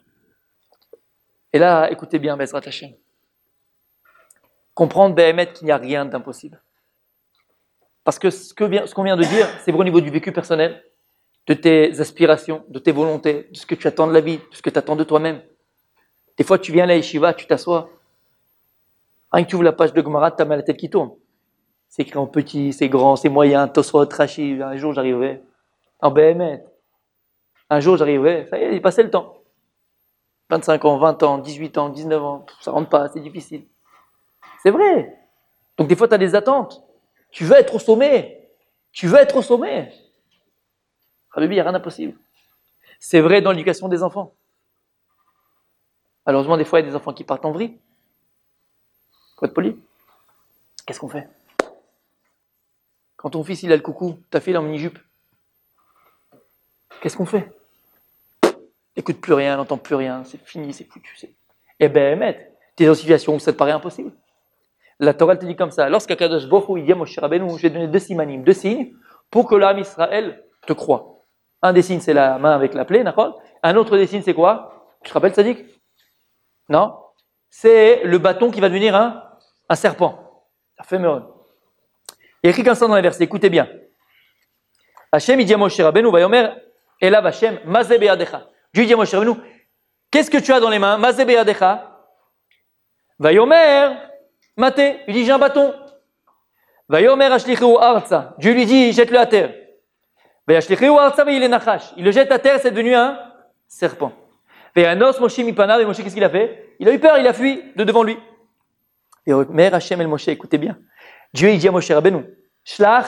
Et là, écoutez bien, Bezrat Hashem. Comprendre, Béhémet, qu'il n'y a rien d'impossible. Parce que ce, que vient, ce qu'on vient de dire, c'est vrai au niveau du vécu personnel, de tes aspirations, de tes volontés, de ce que tu attends de la vie, de ce que tu attends de toi-même. Des fois, tu viens à la yeshiva, tu t'assois. Rien que tu ouvres la page de Gemara, tu as mal la tête qui tourne. C'est écrit en petit, c'est grand, c'est moyen, Tosfot, Rashi. Un jour, j'arriverai en Béhémet. Un jour, j'arriverai. Ça y est, il passait le temps. vingt-cinq ans, vingt ans, dix-huit ans, dix-neuf ans, ça rentre pas, c'est difficile. C'est vrai. Donc, des fois, tu as des attentes. Tu veux être au sommet. Tu veux être au sommet. Habibi, il n'y a rien d'impossible. C'est vrai dans l'éducation des enfants. Malheureusement, des fois, il y a des enfants qui partent en vrille. Faut être poli. Qu'est-ce qu'on fait? Quand ton fils, il a le coucou, ta fille, elle est en mini-jupe. Qu'est-ce qu'on fait? Écoute plus rien, n'entend plus rien, c'est fini, c'est foutu. C'est... Eh ben, Ahmed, tu es dans une situation où ça te paraît impossible. La Torah, elle te dit comme ça. Lorsqu'Akadosh Baruch Hu, il dit à Moshe Rabbeinu, je vais donner deux simanim, deux signes, pour que l'âme Israël te croie. Un des signes, c'est la main avec la plaie, d'accord? Un autre des signes, c'est quoi? Tu te rappelles, Sadik? Non? C'est le bâton qui va devenir un, un serpent. Ça fait meurtre. Il y a écrit comme ça dans les versets, écoutez bien. Hachem, il dit à Moshe Rabbeinu, Vayomer, Elav Hachem, Mazeh beyadecha. Dieu dit à Moshe Rabbeinu, qu'est-ce que tu as dans les mains? Mazeh beyadecha. Vayomer, Maté, il dit j'ai un bâton. Vayomer Ashlicheu Arza. Dieu lui dit jette-le à terre. Vayashlicheu Arza, mais il est nachash. Il le jette à terre, c'est devenu un serpent. Vayanos Moshe mipanav, et Moshe qu'est-ce qu'il a fait? Il a eu peur, il a fui de devant lui. Vayomer Hachem el Moshe, écoutez bien. Dieu il dit à Moshe Rabbeinu, Shlach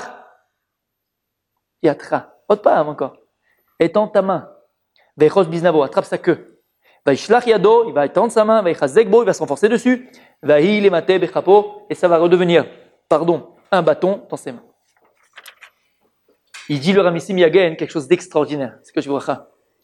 Yatra. Autre pas encore. Étends ta main. Vaychos biznavo, attrape sa queue. Vaishlach yado, il va étendre sa main. Vaychazek bo, il va se renforcer dessus. Vahi le mate bechapo, et ça va redevenir, pardon, un bâton dans ses mains. Il dit le Ramissim Yagen quelque chose d'extraordinaire. C'est que je vous dis.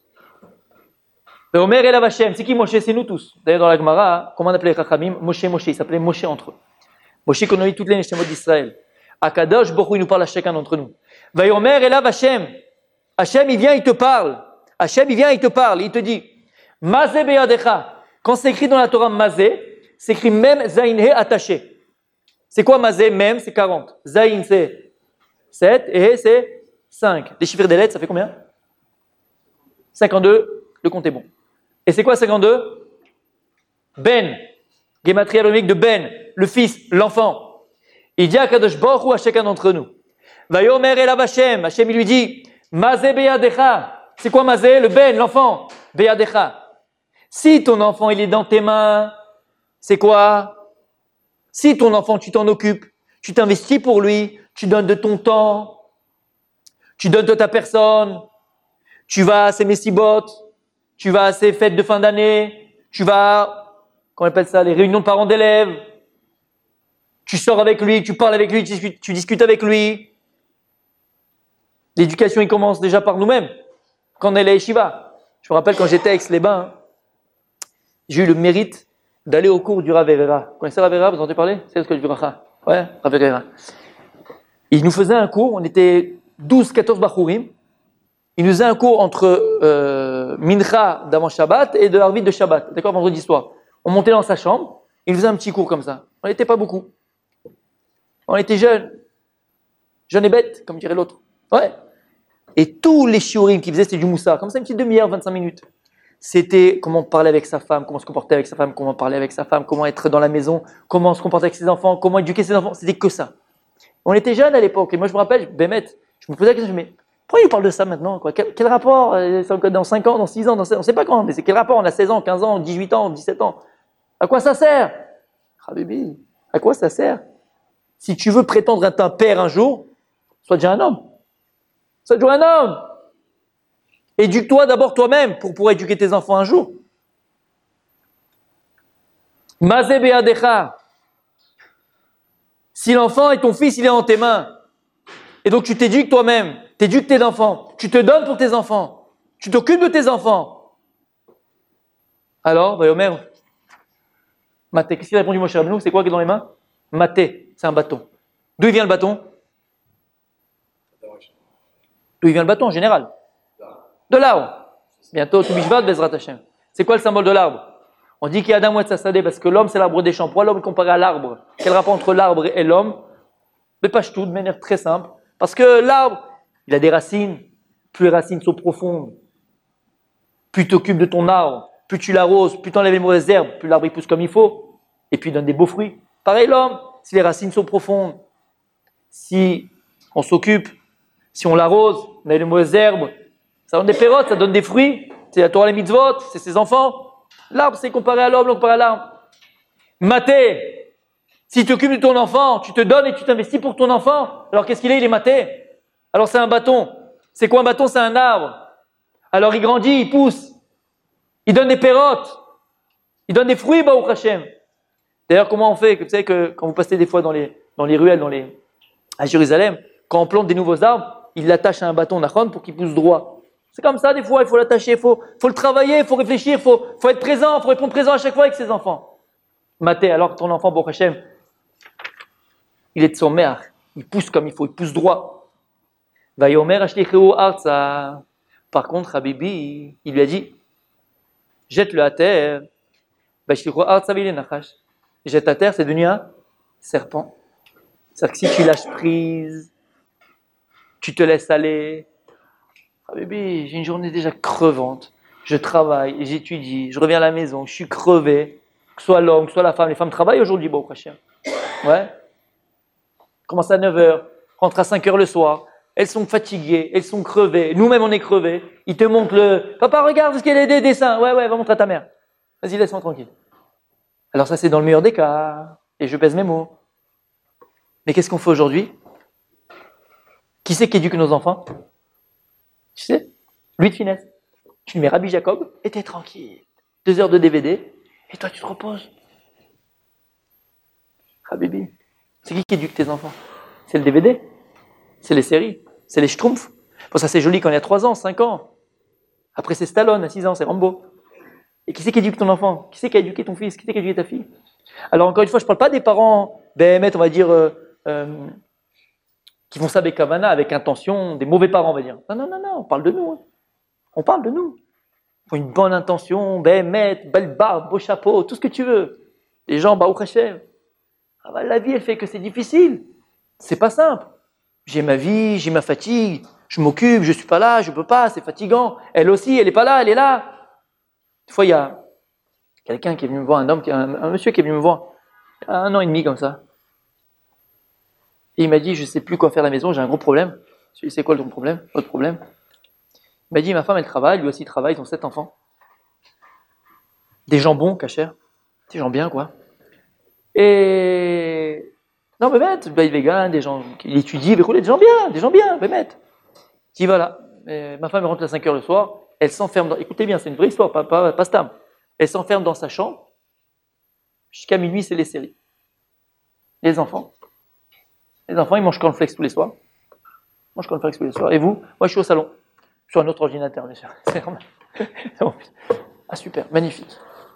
Omer Elav Hashem, c'est qui Moshe? C'est nous tous. D'ailleurs dans la Gemara, comment on appelait les Chachamim? Moshe, Moshe, il s'appelait Moshe entre eux. Moshe qu'on a eu toutes les Neshemot d'Israël. Akadosh Baruch Hu, il nous parle à chacun d'entre nous. Vayomer Elav Hashem. Hashem, il vient, il te parle. Hashem, il vient, il te parle. Il te dit, Mazeh beyadecha. Quand c'est écrit dans la Torah Mazeh, c'est écrit même Zayin He attaché. C'est quoi Mazeh? Même, c'est quarante. Zayin, c'est sept. Et He, c'est cinq. Les chiffres des lettres, ça fait combien? cinquante-deux. Le compte est bon. Et c'est quoi cinquante-deux? Ben. Gématria logique de Ben. Le fils, l'enfant. Il dit à Kadosh Baruch Hu à chacun d'entre nous. Vayomer Elav Hashem. Hashem, il lui dit, Mazeh beyadecha. C'est quoi Mazeh? Le Ben, l'enfant. Beyadecha. Si ton enfant, il est dans tes mains, c'est quoi? Si ton enfant, tu t'en occupes, tu t'investis pour lui, tu donnes de ton temps, tu donnes de ta personne, tu vas à ses messibotes, tu vas à ses fêtes de fin d'année, tu vas, comment on appelle ça, les réunions de parents d'élèves, tu sors avec lui, tu parles avec lui, tu discutes, tu discutes avec lui. L'éducation, il commence déjà par nous-mêmes, quand on est à la yeshiva. Je me rappelle quand j'étais à Aix-les-Bains, j'ai eu le mérite d'aller au cours du Rav Herrera. Vous connaissez Rav Herrera, vous en avez parlé? C'est ce que je dis, ouais, Rav Herrera. Il nous faisait un cours, on était douze quatorze bachourim. Il nous faisait un cours entre euh, Mincha d'avant Shabbat et de l'Arvit de Shabbat, d'accord, vendredi soir. On montait dans sa chambre, il faisait un petit cours comme ça. On n'était pas beaucoup. On était jeunes, jeunes et bêtes, comme dirait l'autre. Ouais. Et tous les shiurim qu'il faisait, c'était du moussa, comme ça, une petite demi-heure, vingt-cinq minutes. C'était comment parler avec sa femme, comment se comporter avec sa femme, comment parler avec sa femme, comment être dans la maison, comment se comporter avec ses enfants, comment éduquer ses enfants. C'était que ça. On était jeunes à l'époque, et moi je me rappelle, Bémet, je me posais la question, je me disais, mais pourquoi il nous parle de ça maintenant, quoi? Quel, quel rapport, euh, dans cinq ans, dans six ans, dans sept, on ne sait pas quand, mais c'est quel rapport? On a seize ans, quinze ans, dix-huit ans, dix-sept ans. À quoi ça sert? Ah bébé, à quoi ça sert? Si tu veux prétendre être un père un jour, sois déjà un homme. Sois déjà un homme. Éduque-toi d'abord toi-même pour pouvoir éduquer tes enfants un jour. Mazé be'adecha. Si l'enfant est ton fils, il est en tes mains. Et donc tu t'éduques toi-même, tu éduques tes enfants, tu te donnes pour tes enfants, tu t'occupes de tes enfants. Alors, Vayomer, Maté, qu'est-ce qu'il a répondu Moshe Rabbeinu? C'est quoi qui est dans les mains? Maté, c'est un bâton. D'où il vient le bâton? D'où il vient le bâton en général? De l'arbre. Bientôt, Tu Bishvat, Bezrat Hashem. C'est quoi le symbole de l'arbre? On dit qu'il y a Adam Wetz Sadeh parce que l'homme c'est l'arbre des champs. Pourquoi l'homme est comparé à l'arbre? Quel rapport entre l'arbre et l'homme? Mais pas tout, de manière très simple. Parce que l'arbre, il a des racines. Plus les racines sont profondes, plus tu t'occupes de ton arbre, plus tu l'arroses, plus tu enlèves les mauvaises herbes, plus l'arbre il pousse comme il faut. Et puis il donne des beaux fruits. Pareil l'homme, si les racines sont profondes, si on s'occupe, si on l'arrose, on a les mauvaises herbes, ça donne des pérotes, ça donne des fruits. C'est la Torah les mitzvot, c'est ses enfants. L'arbre c'est comparé à l'homme, l'homme comparé à l'arbre. Maté, si tu t'occupes de ton enfant, tu te donnes et tu t'investis pour ton enfant, alors qu'est-ce qu'il est? Il est maté. Alors c'est un bâton. C'est quoi un bâton? C'est un arbre. Alors il grandit, il pousse. Il donne des pérotes. Il donne des fruits, Baruch Hashem. D'ailleurs, comment on fait? Vous savez que quand vous passez des fois dans les, dans les ruelles, dans les, à Jérusalem, quand on plante des nouveaux arbres, ils l'attachent à un bâton nachon pour qu'il pousse droit. C'est comme ça, des fois, il faut l'attacher, il faut, faut le travailler, il faut réfléchir, il faut, faut être présent, il faut répondre présent à chaque fois avec ses enfants. Maté, alors que ton enfant, Baruch Hashem, il est de son mère, il pousse comme il faut, il pousse droit. Vayomer ashlicheu arza. Par contre, Habibi, il lui a dit, jette-le à terre. Vashlicheu arza vile nachash. Jette à terre, c'est devenu un serpent. C'est-à-dire que si tu lâches prise, tu te laisses aller. Habibi, j'ai une journée déjà crevante. Je travaille, j'étudie, je reviens à la maison, je suis crevé. Que ce soit l'homme, que ce soit la femme. Les femmes travaillent aujourd'hui, Baruch Hashem. Ouais. Commence à neuf heures, rentre à cinq heures le soir. Elles sont fatiguées, elles sont crevées. Nous-mêmes, on est crevés. Ils te montrent le... Papa, regarde ce qu'il y a des dessins. Ouais, ouais, va montrer à ta mère. Vas-y, laisse-moi tranquille. Alors ça, c'est dans le meilleur des cas. Et je pèse mes mots. Mais qu'est-ce qu'on fait aujourd'hui? Qui c'est qui éduque nos enfants? Tu sais? Lui de finesse. Tu lui mets Rabbi Jacob et t'es tranquille. Deux heures de D V D et toi, tu te reposes. Habibi. C'est qui qui éduque tes enfants? C'est le D V D? C'est les séries? C'est les schtroumpfs? Bon, ça c'est joli quand il y a trois ans, cinq ans. Après c'est Stallone, à six ans, c'est Rambo. Et qui c'est qui éduque ton enfant? Qui c'est qui a éduqué ton fils? Qui c'est qui a éduqué ta fille? Alors encore une fois, je ne parle pas des parents, béhémet, on va dire, euh, euh, qui font ça avec kavana, avec intention, des mauvais parents, on va dire. Non, non, non, non, on parle de nous. Hein. On parle de nous. Il faut une bonne intention, béhémet, belle barbe, beau chapeau, tout ce que tu veux. Les gens, Baruch Hashem. Ah bah, la vie, elle fait que c'est difficile. C'est pas simple. J'ai ma vie, j'ai ma fatigue, je m'occupe, je suis pas là, je peux pas, c'est fatigant. Elle aussi, elle est pas là, elle est là. Une fois, il y a quelqu'un qui est venu me voir, un homme, un, un monsieur qui est venu me voir, il y a un an et demi comme ça. Et il m'a dit, je sais plus quoi faire à la maison, j'ai un gros problème. Je lui ai dit, c'est quoi ton problème, votre problème? Il m'a dit, ma femme, elle travaille, lui aussi il travaille, ils ont sept enfants. Des gens bons, cachers, des gens bien, quoi. Et non, mais mettre, bah, il vegan, des gens qui étudient, des gens bien, des gens bien, mais mettre. Tu voilà. Et ma femme rentre à cinq heures le soir, elle s'enferme dans. Écoutez bien, c'est une vraie histoire, pas, pas, pas stam. Elle s'enferme dans sa chambre. Jusqu'à minuit, c'est les séries. Les enfants. Les enfants, ils mangent cornflakes tous les soirs. Ils mangent cornflakes tous les soirs. Et vous? Moi, je suis au salon. Sur un autre ordinateur, bien sûr. C'est normal. Ah, super, magnifique.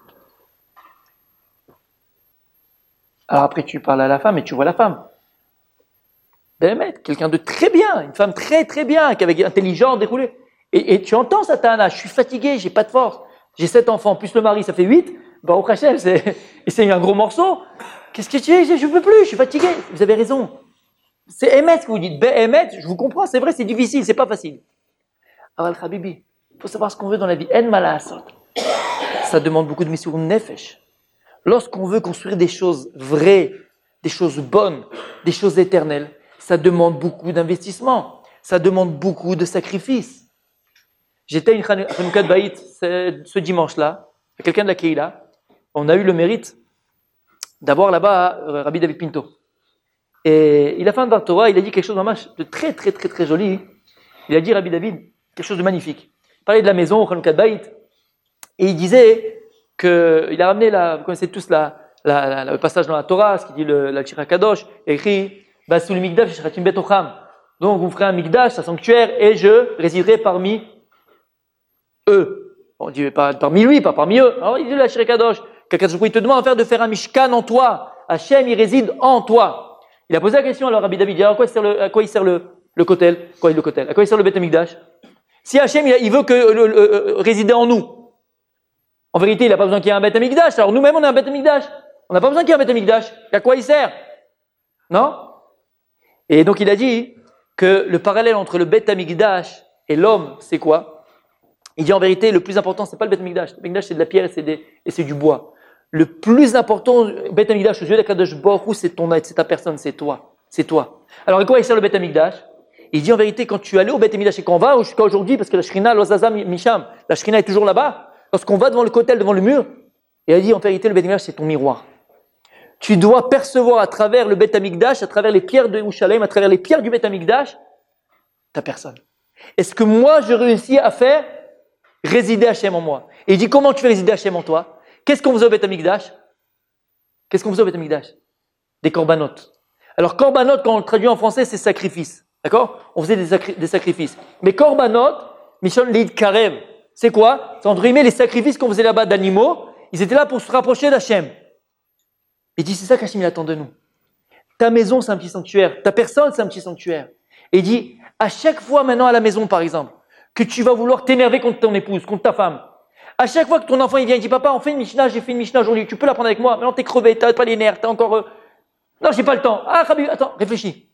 Alors après, tu parles à la femme et tu vois la femme. Ben, quelqu'un de très bien, une femme très très bien, qui avait intelligente, déroulée. Et, et tu entends ça, Tana, je suis fatigué, j'ai pas de force. J'ai sept enfants, plus le mari, ça fait huit. Ben, au Rachel, c'est, et c'est un gros morceau. Qu'est-ce que tu es? Je ne peux plus, je suis fatigué. Vous avez raison. C'est Emet que vous dites. Ben, Emet, je vous comprends, c'est vrai, c'est difficile, c'est pas facile. Alors, Al-Khabibi, il faut savoir ce qu'on veut dans la vie. En malasot. Ça demande beaucoup de messirun nefesh. Lorsqu'on veut construire des choses vraies, des choses bonnes, des choses éternelles, ça demande beaucoup d'investissement, ça demande beaucoup de sacrifices. J'étais à une Hanouka de Baït ce dimanche-là, à quelqu'un de la Keïla. On a eu le mérite d'avoir là-bas Rabbi David Pinto. Et il a fait un Torah, il a dit quelque chose de très très très très joli. Il a dit, Rabbi David, quelque chose de magnifique. Il parlait de la maison au Hanouka de Baït, et il disait qu'il a ramené, la, vous connaissez tous la, la, la, le passage dans la Torah, ce qui dit le, la Shira Kadosh, écrit Basul Mikdash Shiratim Bet Ocham. Donc vous ferez un Mikdash, un sanctuaire, et je résiderai parmi eux. On dit pas parmi lui, pas parmi eux. Alors il dit la Shira Kadosh, quelqu'un il te demande en faire de faire un Mishkan en toi. Hachem, il réside en toi. Il a posé la question alors Rabbi David, à quoi il sert le, à quoi il sert le, le kotel, quoi le kotel, à quoi il sert le Bet Mikdash? Si Hachem, il, il veut que le, le, le, résider en nous. En vérité, il n'a pas besoin qu'il y ait un Beth Amikdash. Alors nous-mêmes, on a un Beth Amikdash. On n'a pas besoin qu'il y ait un Beth Amikdash. À quoi il sert? Non? Et donc il a dit que le parallèle entre le Beth Amikdash et l'homme, c'est quoi? Il dit en vérité, le plus important, c'est pas le Beth Amikdash. Le Beth Amikdash, c'est de la pierre et c'est, des, et c'est du bois. Le plus important, Beth Amikdash, aux yeux d'Akadosh Baruch Hu, c'est ton être, c'est ta personne, c'est toi. C'est toi. Alors à quoi il sert le Beth Amikdash? Il dit en vérité, quand tu allais au Beth Amikdash et qu'on va jusqu'à aujourd'hui, parce que la Shrina, l'Ozaza Misham, la Shrina est toujours là-bas. Lorsqu'on va devant le kotel, devant le mur, il a dit en vérité, le Beth Amikdash, c'est ton miroir. Tu dois percevoir à travers le Beth Amikdash, à travers les pierres de Yerushalayim, à travers les pierres du Beth Amikdash, ta personne. Est-ce que moi, je réussis à faire résider Hachem en moi? Et il dit, comment tu fais résider Hachem en toi? Qu'est-ce qu'on faisait au Beth Amikdash? Qu'est-ce qu'on faisait au Beth Amikdash? Des corbanotes. Alors, corbanotes, quand on le traduit en français, c'est sacrifice. D'accord? On faisait des, sacri- des sacrifices. Mais corbanotes, Mishon Lid Karev. C'est quoi? C'est entre guillemets les sacrifices qu'on faisait là-bas d'animaux. Ils étaient là pour se rapprocher d'Hachem. Il dit, c'est ça qu'Hachem il attend de nous. Ta maison, c'est un petit sanctuaire. Ta personne, c'est un petit sanctuaire. Et il dit, à chaque fois maintenant à la maison, par exemple, que tu vas vouloir t'énerver contre ton épouse, contre ta femme, à chaque fois que ton enfant il vient, il dit, papa, on fait une Mishnah, j'ai fait une Mishnah aujourd'hui, tu peux la prendre avec moi? Maintenant, t'es crevé, t'as pas les nerfs, t'as encore... Euh... Non, j'ai pas le temps. Ah, Rabbi, attends, réfléchis.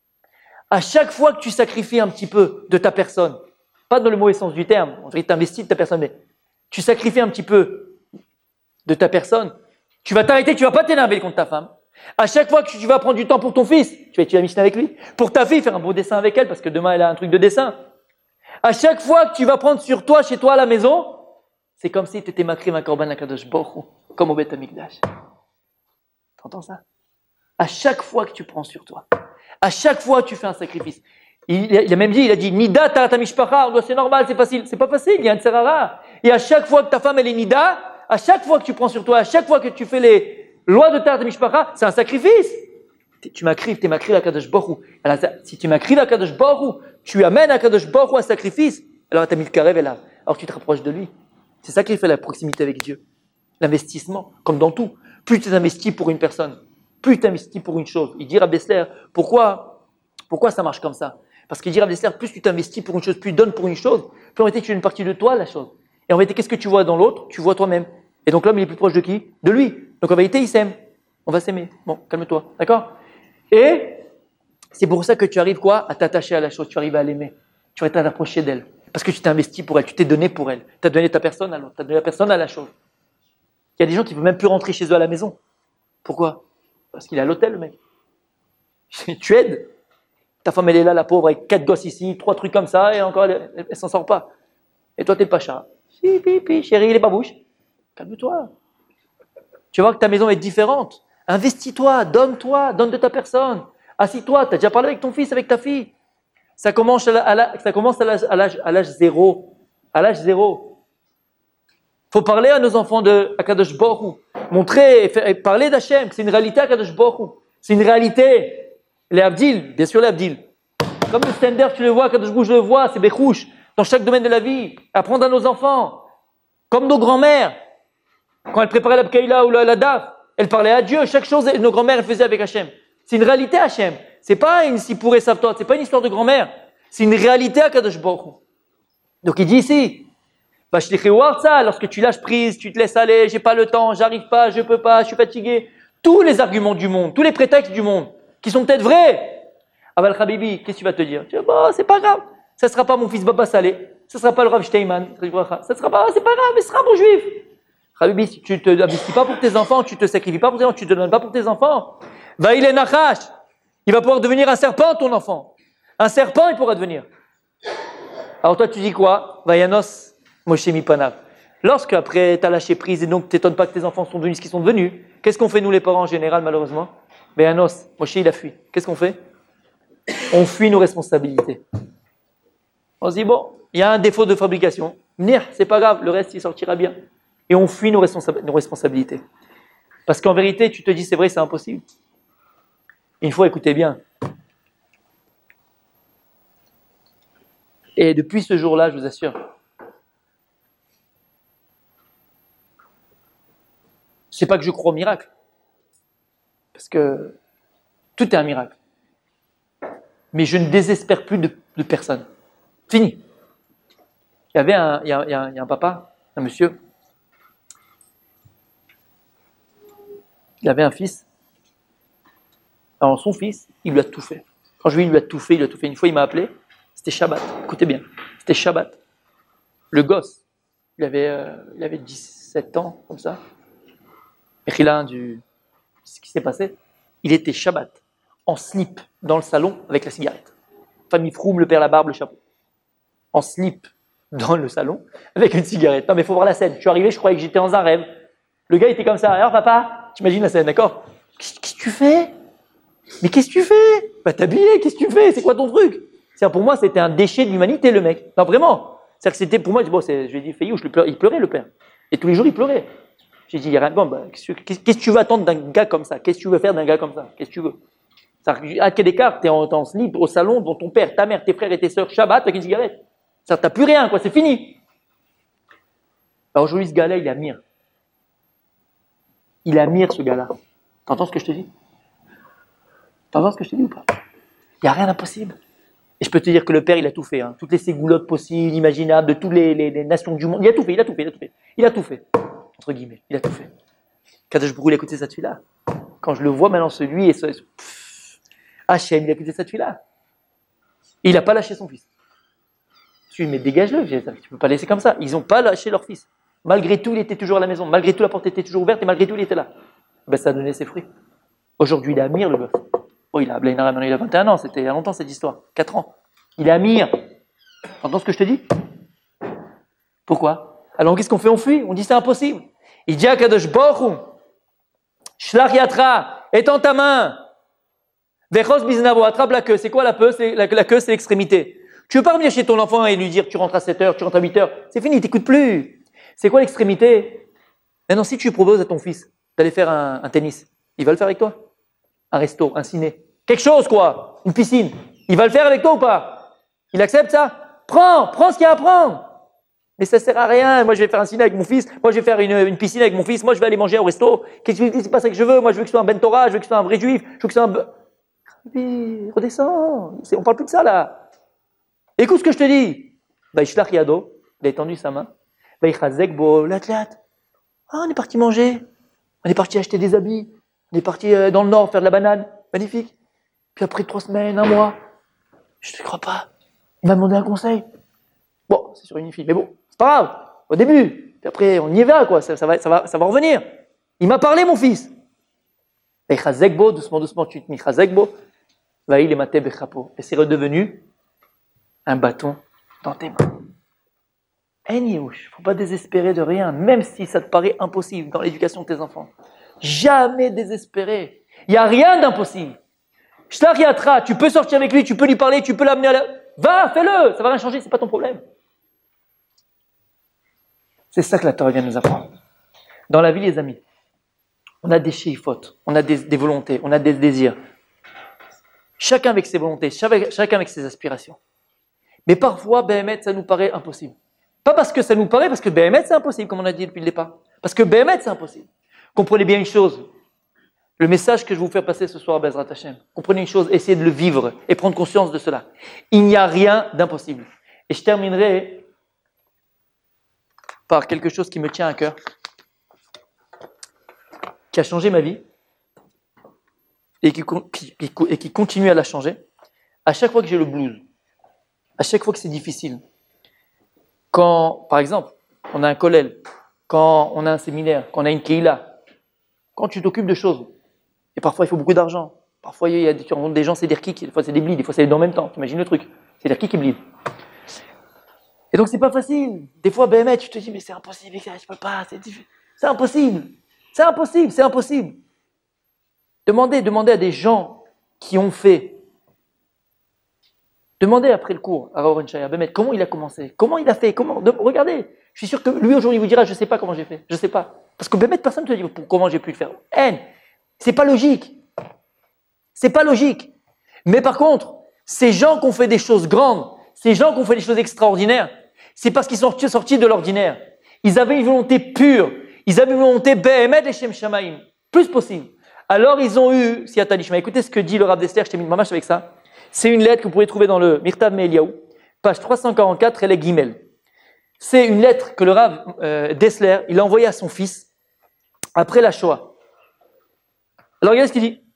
À chaque fois que tu sacrifies un petit peu de ta personne, pas dans le mauvais sens du terme, en fait, tu investis de ta personne, mais tu sacrifies un petit peu de ta personne, tu vas t'arrêter, tu vas pas t'énerver contre ta femme. À chaque fois que tu vas prendre du temps pour ton fils, tu vas étudier la Mishnah avec lui. Pour ta fille, faire un beau dessin avec elle, parce que demain elle a un truc de dessin. À chaque fois que tu vas prendre sur toi, chez toi à la maison, c'est comme si tu étais makrim un korban akadosh baruch Hu, comme au Beth Amikdash. T'entends ça? À chaque fois que tu prends sur toi, à chaque fois que tu fais un sacrifice. Il, il a même dit, il a dit, Nida ta mishpacha, c'est normal, c'est facile. C'est pas facile, il y a un tserara. Et à chaque fois que ta femme elle est Nida, à chaque fois que tu prends sur toi, à chaque fois que tu fais les lois de ta mishpacha, c'est un sacrifice. Tu m'acrives, tu m'acrives à Kadosh Baruch Hu. Alors, si tu m'acrives à Kadosh Baruch Hu, tu amènes à Kadosh Baruch Hu un sacrifice, alors tu as mis le karev là. Alors tu te rapproches de lui. C'est ça qui fait la proximité avec Dieu. L'investissement, comme dans tout. Plus tu investis pour une personne, plus tu investis pour une chose. Il dit Rav Dessler, pourquoi, pourquoi ça marche comme ça? Parce qu'il dit Rav Dessler, plus tu t'investis pour une chose, plus tu donnes pour une chose, plus en réalité tu es une partie de toi la chose. Et en réalité, qu'est-ce que tu vois dans l'autre? Tu vois toi-même. Et donc l'homme il est plus proche de qui? De lui. Donc en vérité, il s'aime. On va s'aimer. Bon, calme-toi, d'accord? Et c'est pour ça que tu arrives quoi? À t'attacher à la chose, tu arrives à l'aimer. Tu arrives à t'approcher d'elle. Parce que tu t'es investi pour elle, tu t'es donné pour elle. Tu as donné ta personne à l'autre, tu as donné la personne à la chose. Il y a des gens qui ne peuvent même plus rentrer chez eux à la maison. Pourquoi? Parce qu'il est à l'hôtel, le mec. Tu aides. Ta femme, elle est là, la pauvre, avec quatre gosses ici, trois trucs comme ça, et encore, elle, elle, elle s'en sort pas. Et toi, t'es le pacha. Si, pi, pi, chérie, il est babouche. Calme-toi. Tu vois que ta maison est différente. Investis-toi, donne-toi, donne de ta personne. Assis-toi, tu as déjà parlé avec ton fils, avec ta fille. Ça commence à, la, à, la, ça commence à l'âge, à l'âge, à l'âge zéro. À l'âge zéro. Il faut parler à nos enfants de Akadosh Baruch Hu. Montrer, faire, parler d'Hachem, que c'est une réalité Akadosh Baruch Hu. C'est une réalité. Les Abdil, bien sûr les Abdil. Comme le Stender, tu le vois, Akadosh Baruch Hu, je le vois, c'est Bechouch. Dans chaque domaine de la vie. Apprendre à nos enfants. Comme nos grands-mères. Quand elles préparaient la Bkaïla ou la, la Daf, elles parlaient à Dieu. Chaque chose, nos grands-mères, elles faisaient avec Hachem. C'est une réalité Hachem. C'est pas une Sipour et Savtot, c'est pas une histoire de grand-mère. C'est une réalité Akadosh Baruch Hu. Donc il dit ici, lorsque tu lâches prise, tu te laisses aller, j'ai pas le temps, j'arrive pas, je peux pas, je suis fatigué. Tous les arguments du monde, tous les prétextes du monde, qui sont peut-être vrais. Aval Habibi, qu'est-ce que tu vas te dire? Tu dis, bon, c'est pas grave. Ça sera pas mon fils Baba Saleh. Ça sera pas le Rav Steinman. Ça sera pas, c'est pas grave, mais ce sera un bon juif. Habibi, si tu te investis pas pour tes enfants, tu te sacrifies pas pour tes enfants, tu te donnes pas pour tes enfants. Va il est Nachash. Il va pouvoir devenir un serpent, ton enfant. Un serpent, il pourra devenir. Alors toi, tu dis quoi? Vayanos, Moshe Mipanav. Lorsque après tu as lâché prise et donc tu t'étonnes pas que tes enfants sont devenus ce qu'ils sont devenus, qu'est-ce qu'on fait nous les parents en général malheureusement? Vayanos, Moshe il a fui. Qu'est-ce qu'on fait? On fuit nos responsabilités. On se dit bon, il y a un défaut de fabrication. Venir, c'est pas grave, le reste il sortira bien. Et on fuit nos, responsa- nos responsabilités. Parce qu'en vérité, tu te dis c'est vrai, c'est impossible. Il faut écouter bien. Et depuis ce jour-là, je vous assure, c'est pas que je crois au miracle, parce que tout est un miracle. Mais je ne désespère plus de, de personne. Fini. Il y avait un, il y a, il y a, il y a un papa, un monsieur, il avait un fils. Alors son fils, il lui a tout fait. Quand je lui dis il lui a tout fait, il lui a tout fait. Une fois, il m'a appelé. C'était Shabbat, écoutez bien, c'était Shabbat. Le gosse, il avait, euh, il avait dix-sept ans, comme ça. Et il a du... Ce qui s'est passé, il était Shabbat, en slip, dans le salon, avec la cigarette. Famille Froum, le père la barbe, le chapeau. En slip, dans le salon, avec une cigarette. Non mais il faut voir la scène. Je suis arrivé, je croyais que j'étais dans un rêve. Le gars était comme ça. Alors papa, tu imagines la scène, d'accord? Qu'est-ce que tu fais? Mais qu'est-ce que tu fais? Bah t'habiller, qu'est-ce que tu fais? C'est quoi ton truc? C'est-à-dire pour moi, c'était un déchet de l'humanité, le mec. Non, vraiment. C'est-à-dire que c'était pour moi, bon, c'est, je lui ai dit, Fayou, je pleurais, il pleurait, le père. Et tous les jours, il pleurait. J'ai dit, il y a rien de bon, bah, qu'est-ce, qu'est-ce que tu veux attendre d'un gars comme ça? Qu'est-ce que tu veux faire d'un gars comme ça? Qu'est-ce que tu veux? C'est-à-dire, à quel écart, t'es en, en slip au salon, dont ton père, ta mère, tes frères et tes sœurs, Shabbat, avec une cigarette. C'est-à-dire, t'as plus rien, quoi, c'est fini. Alors aujourd'hui, ce gars-là, il est amir. Il est amir, ce gars-là. T'entends ce que je te dis? T'entends ce que je te dis ou pas? Il n'y a rien d'impossible. Et je peux te dire que le père, il a tout fait. Hein. Toutes les ségoulottes possibles, imaginables, de toutes les, les, les nations du monde. Il a tout fait, il a tout fait, il a tout fait. Il a tout fait. Entre guillemets, il a tout fait. Quand je brûle écouter cette fille-là, quand je le vois maintenant, celui et ce. Pff, Hachem, il a écouté cette fille-là. Et il n'a pas lâché son fils. Je lui dis, mais dégage-le, tu ne peux pas laisser comme ça. Ils n'ont pas lâché leur fils. Malgré tout, il était toujours à la maison. Malgré tout, la porte était toujours ouverte et malgré tout, il était là. Ben, ça a donné ses fruits. Aujourd'hui, il est amir, le gosse. Oh, il a Blainara, maintenant il a vingt et un ans, c'était il y a longtemps cette histoire, quatre ans. Il est amir. T'entends ce que je te dis? Pourquoi? Alors qu'est-ce qu'on fait? On fuit, on dit c'est impossible. Il dit à Kadosh Baruch Hu, Shlach Yatra, étends ta main. Vechos biznavo, attrape la queue. C'est quoi la queue? C'est, la, la queue, c'est l'extrémité. Tu veux pas revenir chez ton enfant et lui dire tu rentres à sept heures, tu rentres à huit heures. C'est fini, il t'écoute plus. C'est quoi l'extrémité? Maintenant, si tu proposes à ton fils d'aller faire un, un tennis, il va le faire avec toi? Un resto, un ciné, quelque chose quoi, une piscine. Il va le faire avec toi ou pas? Il accepte ça? Prends, prends ce qu'il y a à prendre. Mais ça sert à rien. Moi je vais faire un ciné avec mon fils, moi je vais faire une, une piscine avec mon fils, moi je vais aller manger au resto. Qu'est-ce que c'est pas ça que je veux? Moi je veux que ce soit un ben Torah, je veux que ce soit un vrai juif, je veux que ce soit un... Mais redescends, c'est, on parle plus de ça là. Écoute ce que je te dis. Baïshlach Yado, il a étendu sa main. Baïchazek bo latlat. Ah, on est parti manger, on est parti acheter des habits. On est parti dans le nord faire de la banane, magnifique. Puis après trois semaines, un mois, je te crois pas. Il m'a demandé un conseil. Bon, c'est sur une fille, mais bon, c'est pas grave. Au début, puis après on y va quoi, ça, ça va, ça va, ça va revenir. Il m'a parlé mon fils. Et chazekbo, doucement, doucement, tu te mis chazekbo. Va il est maté bechapo. Et c'est redevenu un bâton dans tes mains. En youch, faut pas désespérer de rien, même si ça te paraît impossible dans l'éducation de tes enfants. Jamais désespérer. Il n'y a rien d'impossible. Shlach yatra, tu peux sortir avec lui, tu peux lui parler, tu peux l'amener à la... Va, fais-le, ça va rien changer, c'est pas ton problème. C'est ça que la Torah vient nous apprendre. Dans la vie, les amis, on a des sheifot, on a des, des volontés, on a des désirs. Chacun avec ses volontés, chacun avec ses aspirations. Mais parfois, Béhémet, ça nous paraît impossible. Pas parce que ça nous paraît, parce que Béhémet, c'est impossible, comme on a dit depuis le départ. Parce que Béhémet, c'est impossible. Comprenez bien une chose. Le message que je vais vous faire passer ce soir, Bezrat Hashem. Comprenez une chose, essayez de le vivre et prendre conscience de cela. Il n'y a rien d'impossible. Et je terminerai par quelque chose qui me tient à cœur, qui a changé ma vie et qui, qui, qui, et qui continue à la changer. À chaque fois que j'ai le blues, à chaque fois que c'est difficile, quand, par exemple, on a un kollel, quand on a un séminaire, quand on a une keila, quand tu t'occupes de choses, et parfois il faut beaucoup d'argent, parfois il y a des, tu rencontres des gens, c'est des rkik, des fois c'est des blids, des fois c'est les deux en même temps, tu imagines le truc, c'est des rkik qui blident. Et donc c'est pas facile, des fois, ben, tu te dis, mais c'est impossible, je peux pas, c'est, c'est impossible, c'est impossible, c'est impossible. Demandez, demandez à des gens qui ont fait. Demandez après le cours à Raoren Shaya, ben, comment il a commencé, comment il a fait, comment, de, regardez, je suis sûr que lui aujourd'hui il vous dira, je sais pas comment j'ai fait, je sais pas. Parce que ben, personne ne te dit comment j'ai pu le faire. Haine, c'est pas logique. C'est pas logique. Mais par contre, ces gens qui ont fait des choses grandes, ces gens qui ont fait des choses extraordinaires, c'est parce qu'ils sont sortis de l'ordinaire. Ils avaient une volonté pure, ils avaient une volonté Behemet et Shem Shamaim, plus possible. Alors ils ont eu Siyata Dishma. Écoutez ce que dit le Rav d'Esther, je t'ai mis de mamache avec ça. C'est une lettre que vous pouvez trouver dans le Mirtav Me'Eliyahu, page trois cent quarante-quatre, elle est Gimel. C'est une lettre que le Rav euh, d'Esther, il a envoyée à son fils après la Shoah. Alors regardez ce qu'il dit.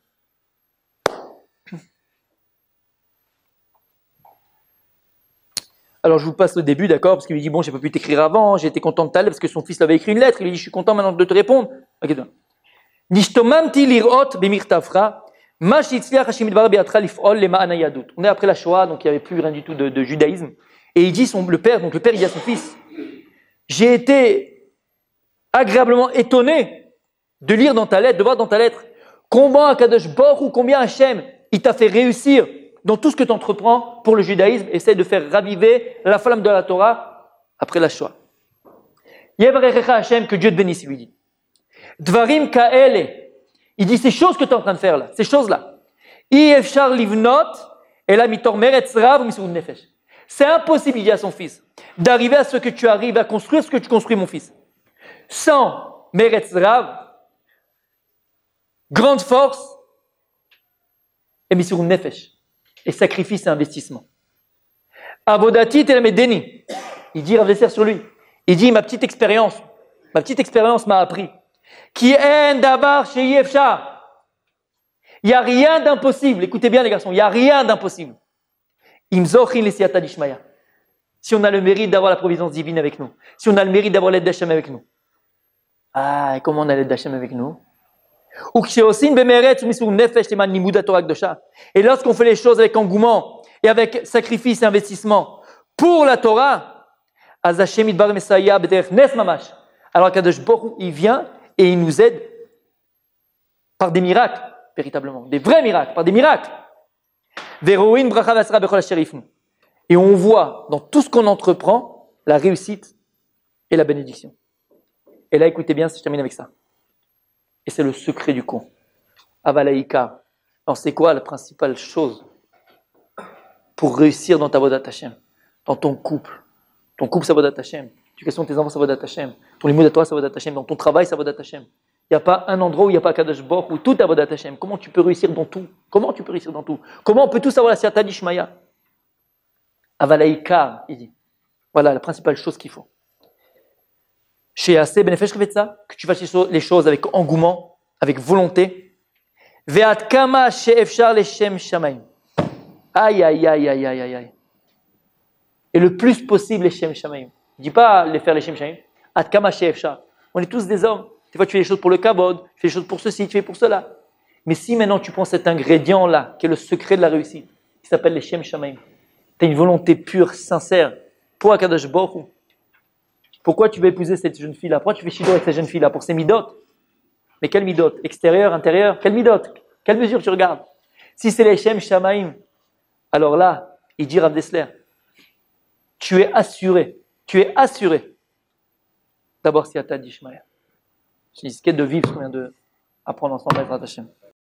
Alors je vous passe le début, d'accord, parce qu'il lui dit, bon, j'ai pas pu t'écrire avant, j'ai été content de t'aller, parce que son fils avait écrit une lettre, il lui dit, je suis content maintenant de te répondre. Ok, Nishtomamti lirot bemirtafra, ma shitzliach Hashem yitbarach be'atra lif'ol lema'an hayadut. On est après la Shoah, donc il n'y avait plus rien du tout de, de judaïsme. Et il dit, son, le père, donc le père, il dit à son fils, j'ai été agréablement étonné de lire dans ta lettre, de voir dans ta lettre, combien Akadosh Baruch Hu, combien Hashem, il t'a fait réussir dans tout ce que tu entreprends pour le judaïsme, essaie de faire raviver la flamme de la Torah après la Shoah. Yevarechecha Hashem, que Dieu te bénisse, il lui dit. Dvarim ka'ele, il dit ces choses que tu es en train de faire là, ces choses-là. I efshar livnot, et la mitor meretz rav misud nefesh. C'est impossible, il dit à son fils, d'arriver à ce que tu arrives, à construire ce que tu construis, mon fils. Sans meretz rav, grande force, et misud nefesh. Et sacrifice et investissement. Avodati telamedeni. Il dit, Rav d'Esther sur lui. Il dit, ma petite expérience, ma petite expérience m'a appris. Qui en davar chez Yefshar. Il n'y a rien d'impossible. Écoutez bien les garçons, il n'y a rien d'impossible. Imzochin le siyata dishmaya. Si on a le mérite d'avoir la providence divine avec nous. Si on a le mérite d'avoir l'aide d'Hachem avec nous. Ah, et comment on a l'aide d'Hachem avec nous? Et lorsqu'on fait les choses avec engouement et avec sacrifice et investissement pour la Torah, alors Kadosh Baruch Hu, il vient et il nous aide par des miracles, véritablement, des vrais miracles, par des miracles. Et on voit dans tout ce qu'on entreprend la réussite et la bénédiction. Et là, écoutez bien, je termine avec ça. Et c'est le secret du con. Avalaïka. Alors c'est quoi la principale chose pour réussir dans ta vodat Hashem, dans ton couple? Ton couple, ça vodat Hashem. L'éducation de tes enfants, ça vodat Hashem. Ton limoud à toi, ça vodat Hashem. Dans ton travail, ça vodat Hashem. Il n'y a pas un endroit où il n'y a pas Kadosh Baruch Hu, où tout est vodat Hashem. Comment tu peux réussir dans tout? Comment tu peux réussir dans tout? Comment on peut tous avoir la siyata dishmaya? Avalaïka, il dit. Voilà la principale chose qu'il faut. Chez Assez Benefesh Revetza, que tu fasses les choses avec engouement, avec volonté. Ve'at kama she'efshar leshem shamayim. Aïe, aïe, aïe, aïe, aïe, aïe. Et le plus possible leshem shamayim. Dis pas les faire leshem shamayim. At kama she'efshar. On est tous des hommes. Des fois tu fais les choses pour le kabod, tu fais les choses pour ceci, tu fais pour cela. Mais si maintenant tu prends cet ingrédient-là, qui est le secret de la réussite, qui s'appelle leshem shamayim, tu as une volonté pure, sincère, pour Akadosh Baruch Hu. Pourquoi tu veux épouser cette jeune fille-là? Pourquoi tu fais chido avec cette jeune fille-là? Pour ses midot? Mais quelle midot? Extérieur, intérieur? Quelle midot? Quelle mesure tu regardes? Si c'est les Shem Shamaim, alors là, il dit Rav Dessler, tu es assuré, tu es assuré d'avoir Siyata d'Ishmael. Je dis, ce qu'est de vivre ce qu'on vient de apprendre ensemble avec Hashem.